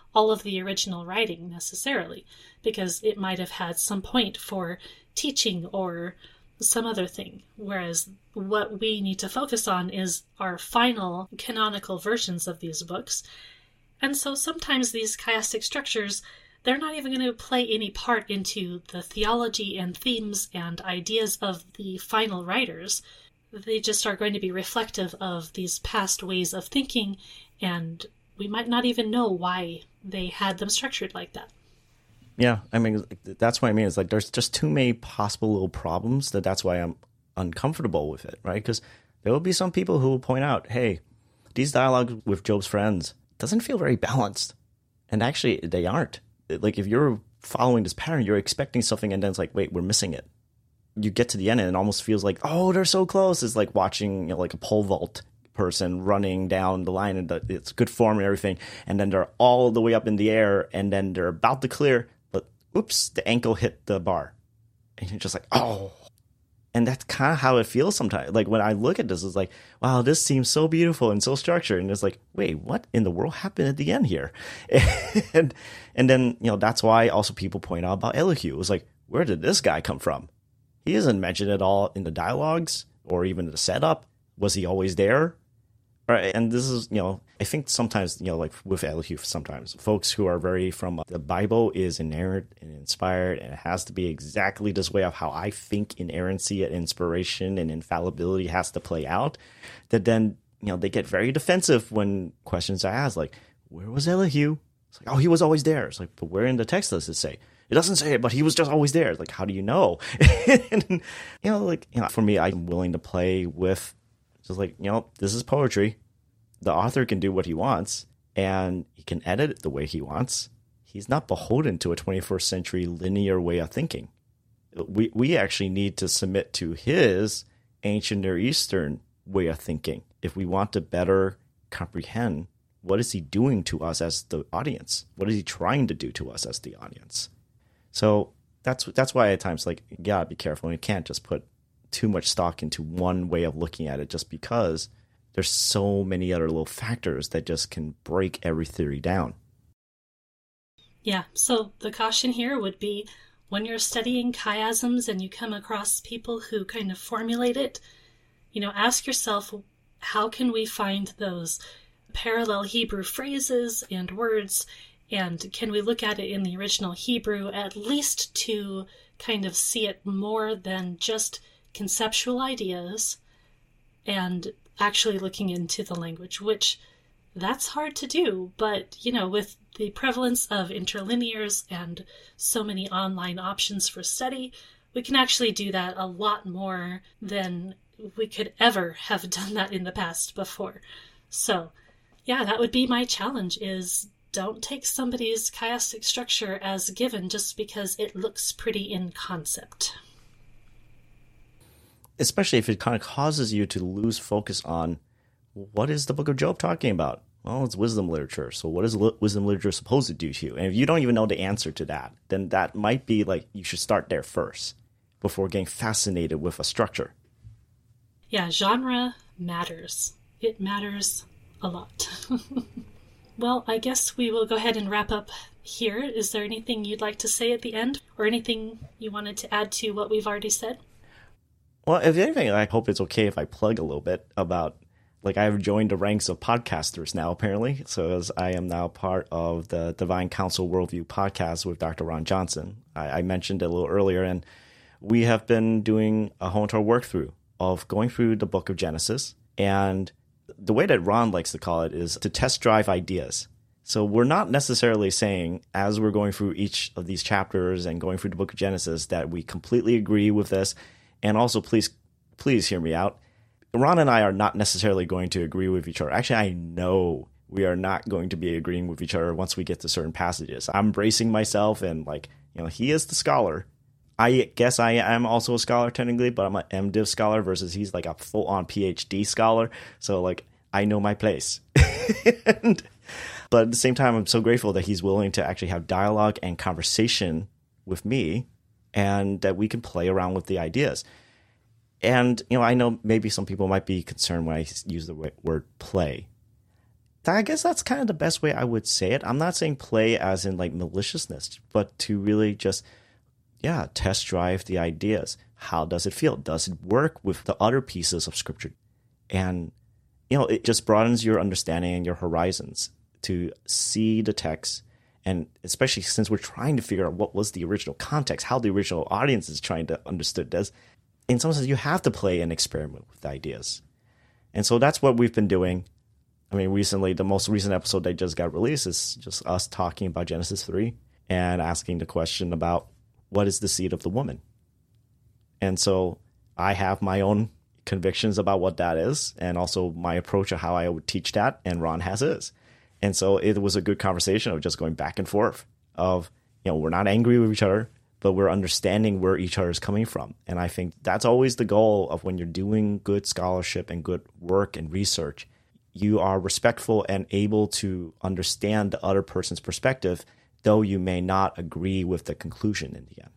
all of the original writing necessarily, because it might have had some point for teaching or some other thing. Whereas what we need to focus on is our final canonical versions of these books. And so sometimes these chiastic structures, they're not even going to play any part into the theology and themes and ideas of the final writers. They just are going to be reflective of these past ways of thinking, and we might not even know why they had them structured like that. Yeah, I mean, that's what I mean. It's like there's just too many possible little problems that that's why I'm uncomfortable with it, right? Because there will be some people who will point out, hey, these dialogues with Job's friends doesn't feel very balanced. And actually, they aren't. Like, if you're following this pattern, you're expecting something, and then it's like, wait, we're missing it. You get to the end, and it almost feels like, oh, they're so close. It's like watching, you know, like a pole vault person running down the line, and it's good form and everything. And then they're all the way up in the air, and then they're about to clear, but oops, the ankle hit the bar. And you're just like, oh. And that's kind of how it feels sometimes. Like, when I look at this, it's like, wow, this seems so beautiful and so structured. And it's like, wait, what in the world happened at the end here? and and then, you know, that's why also people point out about Elihu. It was like, where did this guy come from? He isn't mentioned at all in the dialogues or even the setup. Was he always there? Right. And this is, you know, I think sometimes, you know, like with Elihu, sometimes folks who are very from the Bible is inerrant and inspired, and it has to be exactly this way of how I think inerrancy and inspiration and infallibility has to play out, that then, you know, they get very defensive when questions are asked, like, where was Elihu? It's like, oh, he was always there. It's like, but where in the text does it say? It doesn't say it, but he was just always there. Like, how do you know? and, you know, like, you know, for me, I'm willing to play with just like, you know, this is poetry. The author can do what he wants, and he can edit it the way he wants. He's not beholden to a twenty-first century linear way of thinking. We we actually need to submit to his ancient Near Eastern way of thinking if we want to better comprehend what is he doing to us as the audience. What is he trying to do to us as the audience? So that's that's why at times, like, you gotta be careful. You can't just put too much stock into one way of looking at it, just because there's so many other little factors that just can break every theory down. Yeah, so the caution here would be when you're studying chiasms and you come across people who kind of formulate it, you know, ask yourself, how can we find those parallel Hebrew phrases and words, and can we look at it in the original Hebrew at least to kind of see it more than just conceptual ideas and actually looking into the language, which that's hard to do. But, you know, with the prevalence of interlinears and so many online options for study, we can actually do that a lot more than we could ever have done that in the past before. So, yeah, that would be my challenge, is don't take somebody's chiastic structure as given just because it looks pretty in concept. Especially if it kind of causes you to lose focus on what is the Book of Job talking about? Well, it's wisdom literature. So what is li- wisdom literature supposed to do to you? And if you don't even know the answer to that, then that might be like you should start there first before getting fascinated with a structure. Yeah, genre matters. It matters a lot. Well, I guess we will go ahead and wrap up here. Is there anything you'd like to say at the end, or anything you wanted to add to what we've already said? Well, if anything, I hope it's okay if I plug a little bit about, like, I've joined the ranks of podcasters now, apparently. So as I am now part of the Divine Counsel Worldview podcast with Doctor Ron Johnson. I, I mentioned it a little earlier, and we have been doing a whole entire work through of going through the book of Genesis. And the way that Ron likes to call it is to test drive ideas. So we're not necessarily saying, as we're going through each of these chapters and going through the book of Genesis, that we completely agree with this. And also, please, please hear me out. Ron and I are not necessarily going to agree with each other. Actually, I know we are not going to be agreeing with each other once we get to certain passages. I'm bracing myself, and, like, you know, he is the scholar. I guess I am also a scholar technically, but I'm an MDiv scholar versus he's like a full-on PhD scholar. So, like, I know my place. and, but at the same time, I'm so grateful that he's willing to actually have dialogue and conversation with me, and that we can play around with the ideas. And, you know, I know maybe some people might be concerned when I use the word play. I guess that's kind of the best way I would say it. I'm not saying play as in like maliciousness, but to really just, yeah, test drive the ideas. How does it feel? Does it work with the other pieces of scripture? And, you know, it just broadens your understanding and your horizons to see the text. And especially since we're trying to figure out what was the original context, how the original audience is trying to understand this, in some sense, you have to play and experiment with ideas. And so that's what we've been doing. I mean, recently, the most recent episode that just got released is just us talking about Genesis three and asking the question about what is the seed of the woman? And so I have my own convictions about what that is and also my approach of how I would teach that, and Ron has his. And so it was a good conversation of just going back and forth of, you know, we're not angry with each other, but we're understanding where each other is coming from. And I think that's always the goal of when you're doing good scholarship and good work and research. You are respectful and able to understand the other person's perspective, though you may not agree with the conclusion in the end.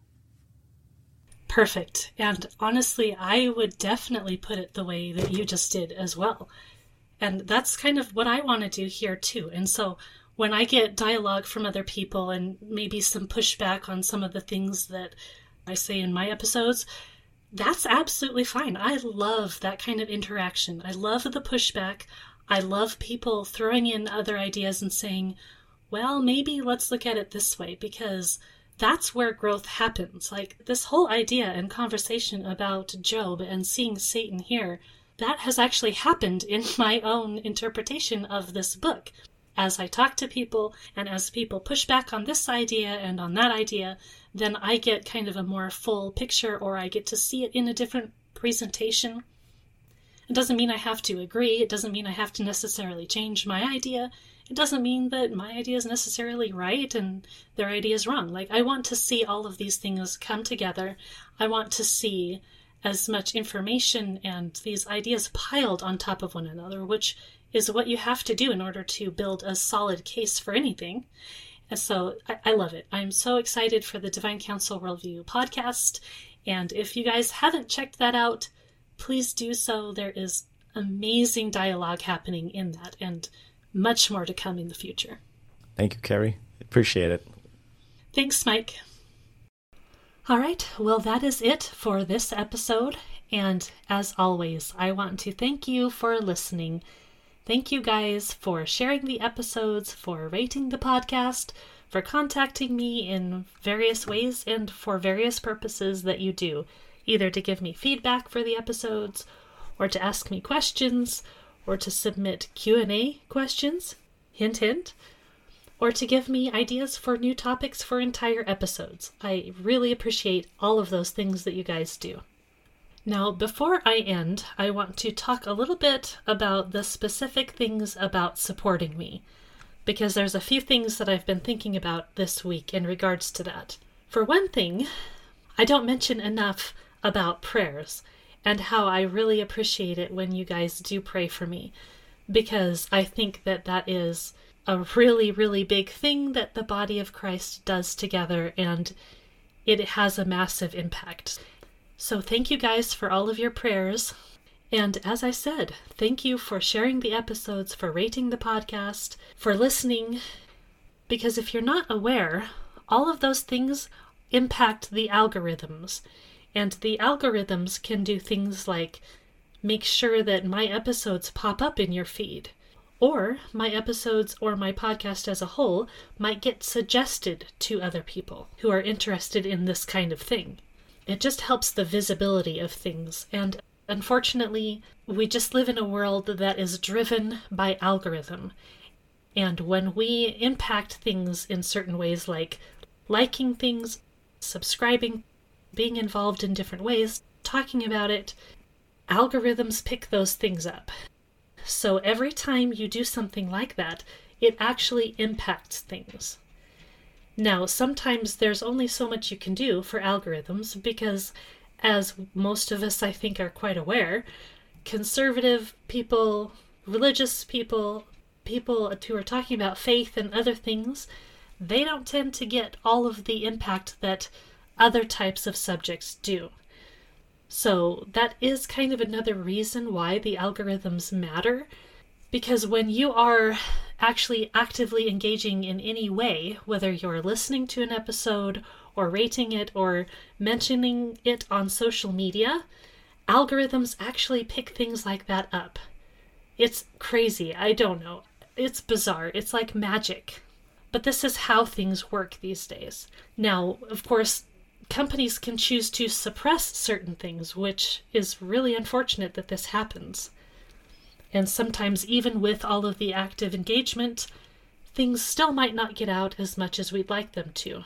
Perfect. And honestly, I would definitely put it the way that you just did as well. And that's kind of what I want to do here too. And so when I get dialogue from other people and maybe some pushback on some of the things that I say in my episodes, that's absolutely fine. I love that kind of interaction. I love the pushback. I love people throwing in other ideas and saying, well, maybe let's look at it this way, because that's where growth happens. Like this whole idea and conversation about Job and seeing Satan here, that has actually happened in my own interpretation of this book. As I talk to people and as people push back on this idea and on that idea, then I get kind of a more full picture, or I get to see it in a different presentation. It doesn't mean I have to agree. It doesn't mean I have to necessarily change my idea. It doesn't mean that my idea is necessarily right and their idea is wrong. Like, I want to see all of these things come together. I want to see as much information and these ideas piled on top of one another, which is what you have to do in order to build a solid case for anything. And so I, I love it. I'm so excited for the Divine Council Worldview podcast. And if you guys haven't checked that out, please do so. There is amazing dialogue happening in that, and much more to come in the future. Thank you, Carrie. Appreciate it. Thanks, Mike. All right, well, that is it for this episode. And as always, I want to thank you for listening. Thank you guys for sharing the episodes, for rating the podcast, for contacting me in various ways and for various purposes that you do, either to give me feedback for the episodes, or to ask me questions, or to submit Q and A questions, hint hint, or to give me ideas for new topics for entire episodes. I really appreciate all of those things that you guys do. Now, before I end, I want to talk a little bit about the specific things about supporting me, because there's a few things that I've been thinking about this week in regards to that. For one thing, I don't mention enough about prayers and how I really appreciate it when you guys do pray for me, because I think that that is a really, really big thing that the body of Christ does together, and it has a massive impact. So thank you guys for all of your prayers. And as I said, thank you for sharing the episodes, for rating the podcast, for listening, because if you're not aware, all of those things impact the algorithms. And the algorithms can do things like make sure that my episodes pop up in your feed, or my episodes or my podcast as a whole might get suggested to other people who are interested in this kind of thing. It just helps the visibility of things, and unfortunately, we just live in a world that is driven by algorithm. And when we impact things in certain ways, like liking things, subscribing, being involved in different ways, talking about it, algorithms pick those things up. So every time you do something like that, it actually impacts things. Now, sometimes there's only so much you can do for algorithms because, as most of us I think are quite aware, conservative people, religious people, people who are talking about faith and other things, they don't tend to get all of the impact that other types of subjects do. So that is kind of another reason why the algorithms matter, Because when you are actually actively engaging in any way, whether you're listening to an episode or rating it or mentioning it on social media, algorithms actually pick things like that up. It's crazy. I don't know. It's bizarre. It's like magic. But this is how things work these days. Now, of course, companies can choose to suppress certain things, which is really unfortunate that this happens. And sometimes even with all of the active engagement, things still might not get out as much as we'd like them to.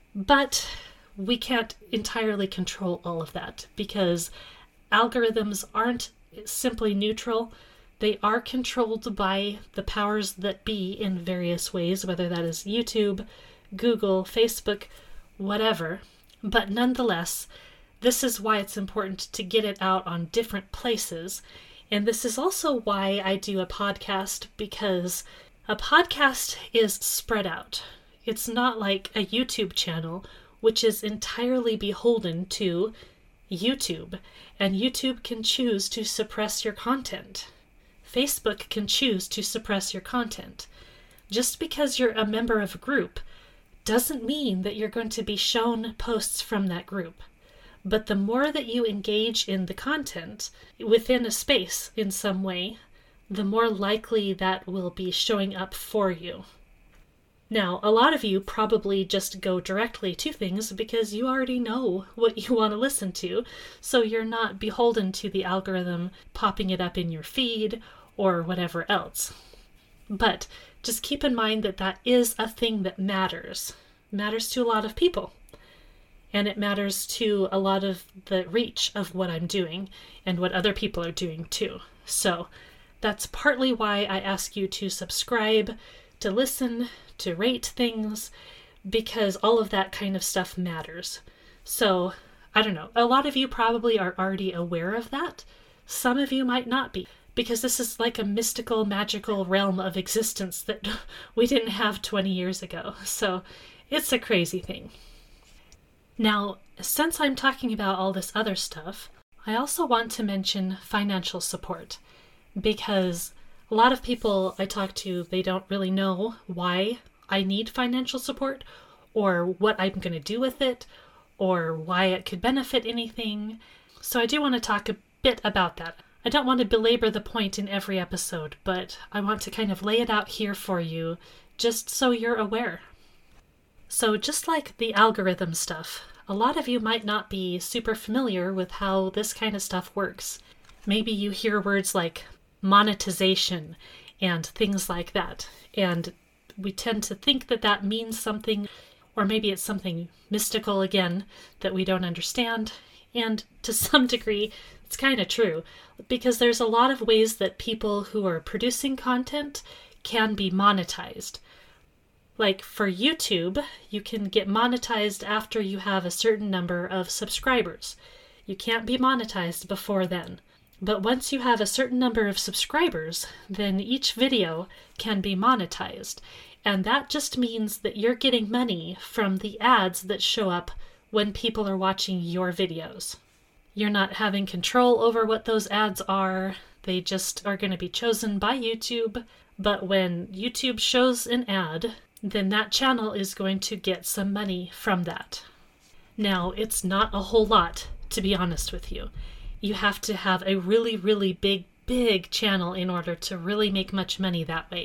But we can't entirely control all of that because algorithms aren't simply neutral. They are controlled by the powers that be in various ways, whether that is YouTube, Google, Facebook, whatever. But nonetheless, this is why it's important to get it out on different places. And this is also why I do a podcast, because a podcast is spread out. It's not like a YouTube channel, which is entirely beholden to YouTube, and YouTube can choose to suppress your content. Facebook can choose to suppress your content. Just because you're a member of a group doesn't mean that you're going to be shown posts from that group. But the more that you engage in the content within a space in some way, the more likely that will be showing up for you. Now, a lot of you probably just go directly to things because you already know what you want to listen to, so you're not beholden to the algorithm popping it up in your feed or whatever else. But just keep in mind that that is a thing that matters. It matters to a lot of people. And it matters to a lot of the reach of what I'm doing and what other people are doing too. So that's partly why I ask you to subscribe, to listen, to rate things, because all of that kind of stuff matters. So, I don't know, a lot of you probably are already aware of that. Some of you might not be, because this is like a mystical, magical realm of existence that we didn't have twenty years ago. So, it's a crazy thing. Now, since I'm talking about all this other stuff, I also want to mention financial support, because a lot of people I talk to, they don't really know why I need financial support, or what I'm going to do with it, or why it could benefit anything. So I do want to talk a bit about that. I don't want to belabor the point in every episode, but I want to kind of lay it out here for you, just so you're aware. So just like the algorithm stuff, a lot of you might not be super familiar with how this kind of stuff works. Maybe you hear words like monetization and things like that, and we tend to think that that means something, or maybe it's something mystical again that we don't understand, and to some degree it's kind of true, because there's a lot of ways that people who are producing content can be monetized. Like for YouTube, you can get monetized after you have a certain number of subscribers. You can't be monetized before then. But once you have a certain number of subscribers, then each video can be monetized. And that just means that you're getting money from the ads that show up when people are watching your videos. You're not having control over what those ads are. They just are going to be chosen by YouTube. But when YouTube shows an ad, then that channel is going to get some money from that. Now, it's not a whole lot, to be honest with you. You have to have a really, really big, big channel in order to really make much money that way.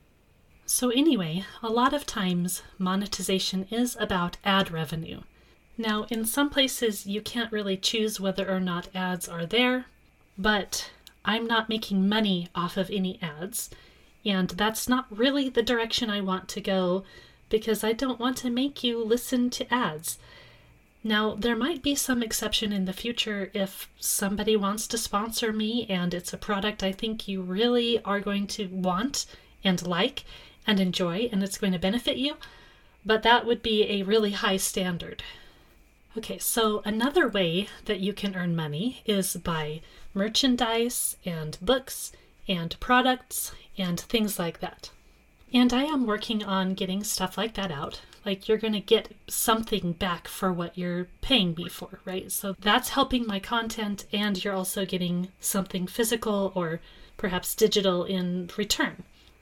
So anyway, a lot of times monetization is about ad revenue. Now, in some places you can't really choose whether or not ads are there, but I'm not making money off of any ads, and that's not really the direction I want to go, because I don't want to make you listen to ads. Now, there might be some exception in the future if somebody wants to sponsor me and it's a product I think you really are going to want and like and enjoy and it's going to benefit you, but that would be a really high standard. Okay, so another way that you can earn money is by merchandise and books and products and things like that. And I am working on getting stuff like that out. Like, you're going to get something back for what you're paying me for, right? So that's helping my content, and you're also getting something physical or perhaps digital in return.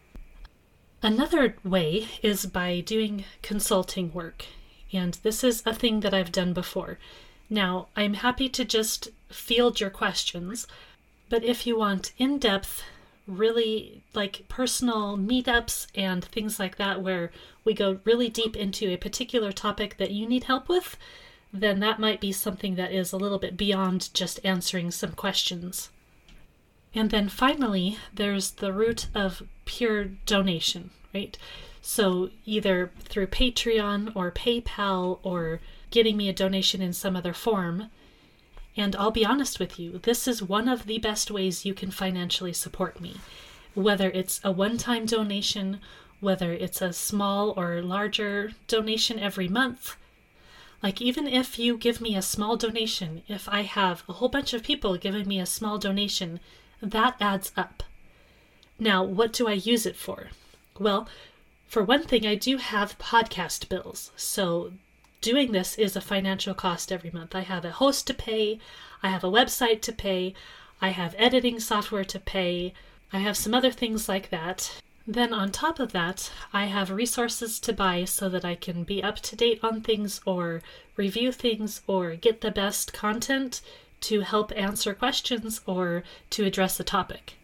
Another way is by doing consulting work, and this is a thing that I've done before. Now, I'm happy to just field your questions, but if you want in-depth, really like personal meetups and things like that where we go really deep into a particular topic that you need help with, then that might be something that is a little bit beyond just answering some questions. And then finally, there's the route of pure donation, right? So either through Patreon or PayPal or getting me a donation in some other form. And I'll be honest with you, this is one of the best ways you can financially support me. Whether it's a one-time donation, whether it's a small or larger donation every month. Like even if you give me a small donation, if I have a whole bunch of people giving me a small donation, that adds up. Now, what do I use it for? Well, for one thing, I do have podcast bills. So doing this is a financial cost every month. I have a host to pay, I have a website to pay, I have editing software to pay, I have some other things like that. Then on top of that, I have resources to buy so that I can be up to date on things or review things or get the best content to help answer questions or to address a topic.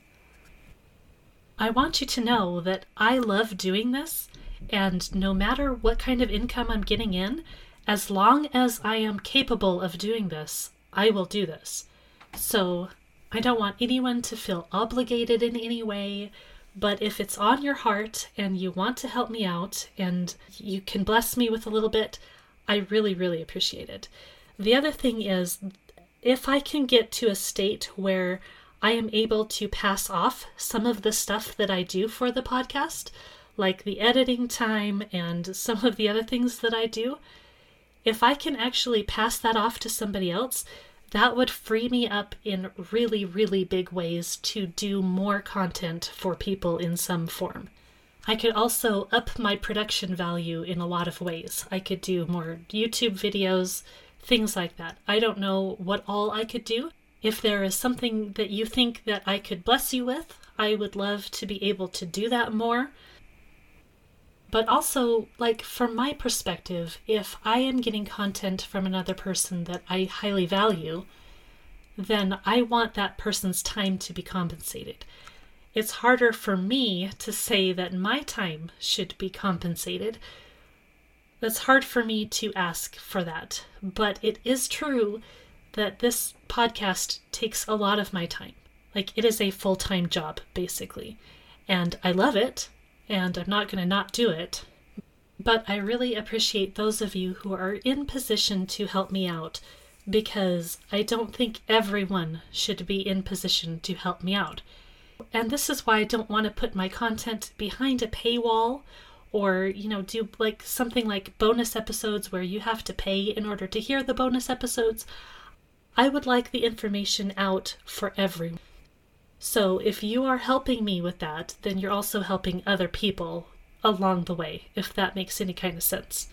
I want you to know that I love doing this, and no matter what kind of income I'm getting in, as long as I am capable of doing this, I will do this. So I don't want anyone to feel obligated in any way, but if it's on your heart and you want to help me out and you can bless me with a little bit, I really, really appreciate it. The other thing is, if I can get to a state where I am able to pass off some of the stuff that I do for the podcast, like the editing time and some of the other things that I do, if I can actually pass that off to somebody else, that would free me up in really, really big ways to do more content for people in some form. I could also up my production value in a lot of ways. I could do more YouTube videos, things like that. I don't know what all I could do. If there is something that you think that I could bless you with, I would love to be able to do that more. But also, like, from my perspective, if I am getting content from another person that I highly value, then I want that person's time to be compensated. It's harder for me to say that my time should be compensated. It's hard for me to ask for that. But it is true that this podcast takes a lot of my time. Like, it is a full-time job, basically. And I love it. And I'm not going to not do it. But I really appreciate those of you who are in position to help me out, because I don't think everyone should be in position to help me out. And this is why I don't want to put my content behind a paywall or, you know, do like something like bonus episodes where you have to pay in order to hear the bonus episodes. I would like the information out for everyone. So if you are helping me with that, then you're also helping other people along the way, if that makes any kind of sense.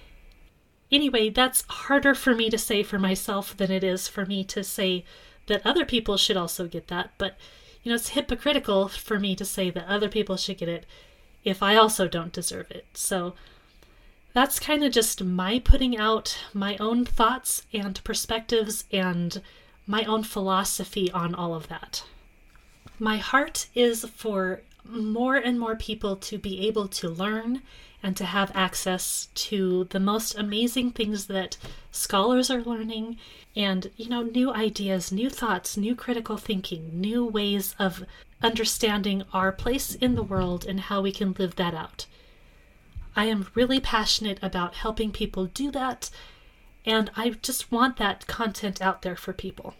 Anyway, that's harder for me to say for myself than it is for me to say that other people should also get that. But, you know, it's hypocritical for me to say that other people should get it if I also don't deserve it. So that's kind of just my putting out my own thoughts and perspectives and my own philosophy on all of that. My heart is for more and more people to be able to learn and to have access to the most amazing things that scholars are learning and, you know, new ideas, new thoughts, new critical thinking, new ways of understanding our place in the world and how we can live that out. I am really passionate about helping people do that, and I just want that content out there for people.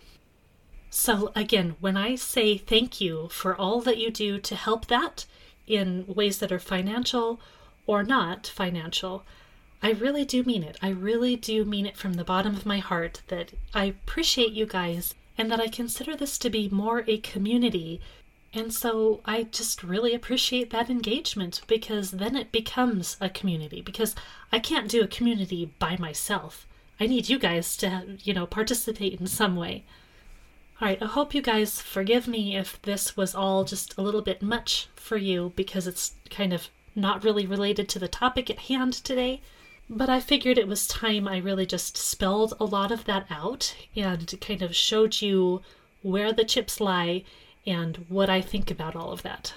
So again, when I say thank you for all that you do to help that in ways that are financial or not financial, I really do mean it. I really do mean it from the bottom of my heart that I appreciate you guys and that I consider this to be more a community. And so I just really appreciate that engagement, because then it becomes a community, because I can't do a community by myself. I need you guys to, you know, participate in some way. Alright, I hope you guys forgive me if this was all just a little bit much for you because it's kind of not really related to the topic at hand today. But I figured it was time I really just spelled a lot of that out and kind of showed you where the chips lie and what I think about all of that.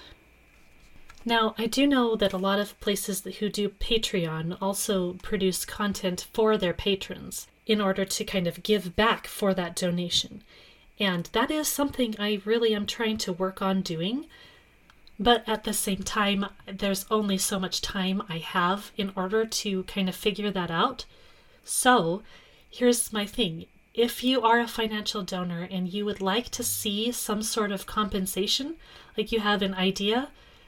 Now, I do know that a lot of places who do Patreon also produce content for their patrons in order to kind of give back for that donation. And that is something I really am trying to work on doing. But at the same time, there's only so much time I have in order to kind of figure that out. So here's my thing. If you are a financial donor and you would like to see some sort of compensation, like you have an idea,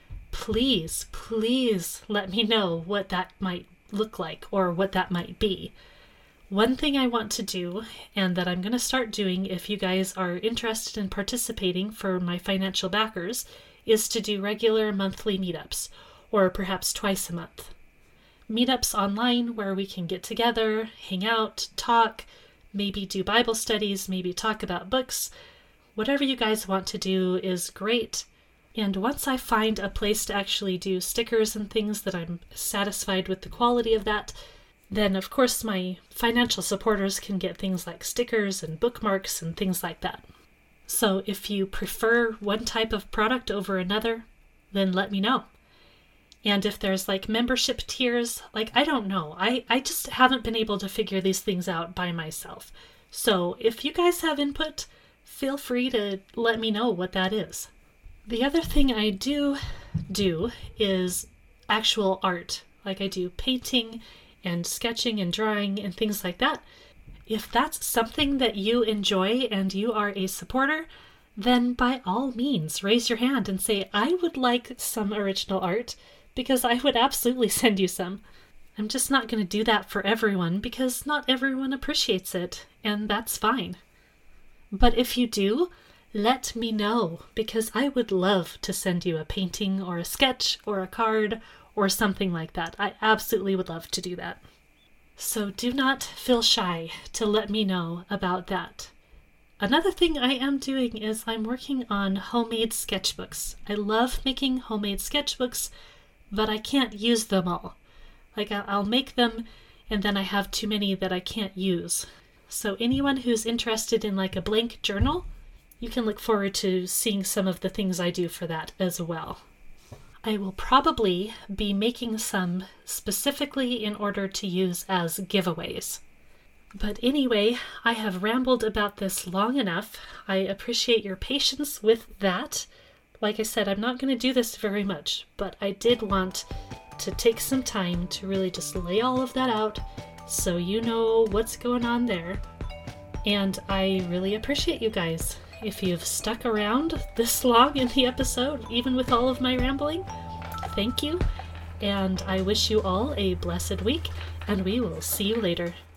please, please let me know what that might look like or what that might be. One thing I want to do, and that I'm going to start doing if you guys are interested in participating for my financial backers, is to do regular monthly meetups, or perhaps twice a month. Meetups online where we can get together, hang out, talk, maybe do Bible studies, maybe talk about books. Whatever you guys want to do is great. And once I find a place to actually do stickers and things that I'm satisfied with the quality of that, then of course my financial supporters can get things like stickers and bookmarks and things like that. So if you prefer one type of product over another, then let me know. And if there's like membership tiers, like I don't know. I, I just haven't been able to figure these things out by myself. So if you guys have input, feel free to let me know what that is. The other thing I do do is actual art. Like I do painting and sketching and drawing and things like that. If that's something that you enjoy and you are a supporter, then by all means raise your hand and say, I would like some original art, because I would absolutely send you some. I'm just not going to do that for everyone because not everyone appreciates it, and that's fine. But if you do, let me know, because I would love to send you a painting or a sketch or a card or something like that. I absolutely would love to do that. So do not feel shy to let me know about that. Another thing I am doing is I'm working on homemade sketchbooks. I love making homemade sketchbooks, but I can't use them all. Like I'll make them and then I have too many that I can't use. So anyone who's interested in like a blank journal, you can look forward to seeing some of the things I do for that as well. I will probably be making some specifically in order to use as giveaways. But anyway, I have rambled about this long enough. I appreciate your patience with that. Like I said, I'm not going to do this very much, but I did want to take some time to really just lay all of that out so you know what's going on there. And I really appreciate you guys. If you've stuck around this long in the episode, even with all of my rambling, thank you. And I wish you all a blessed week, and we will see you later.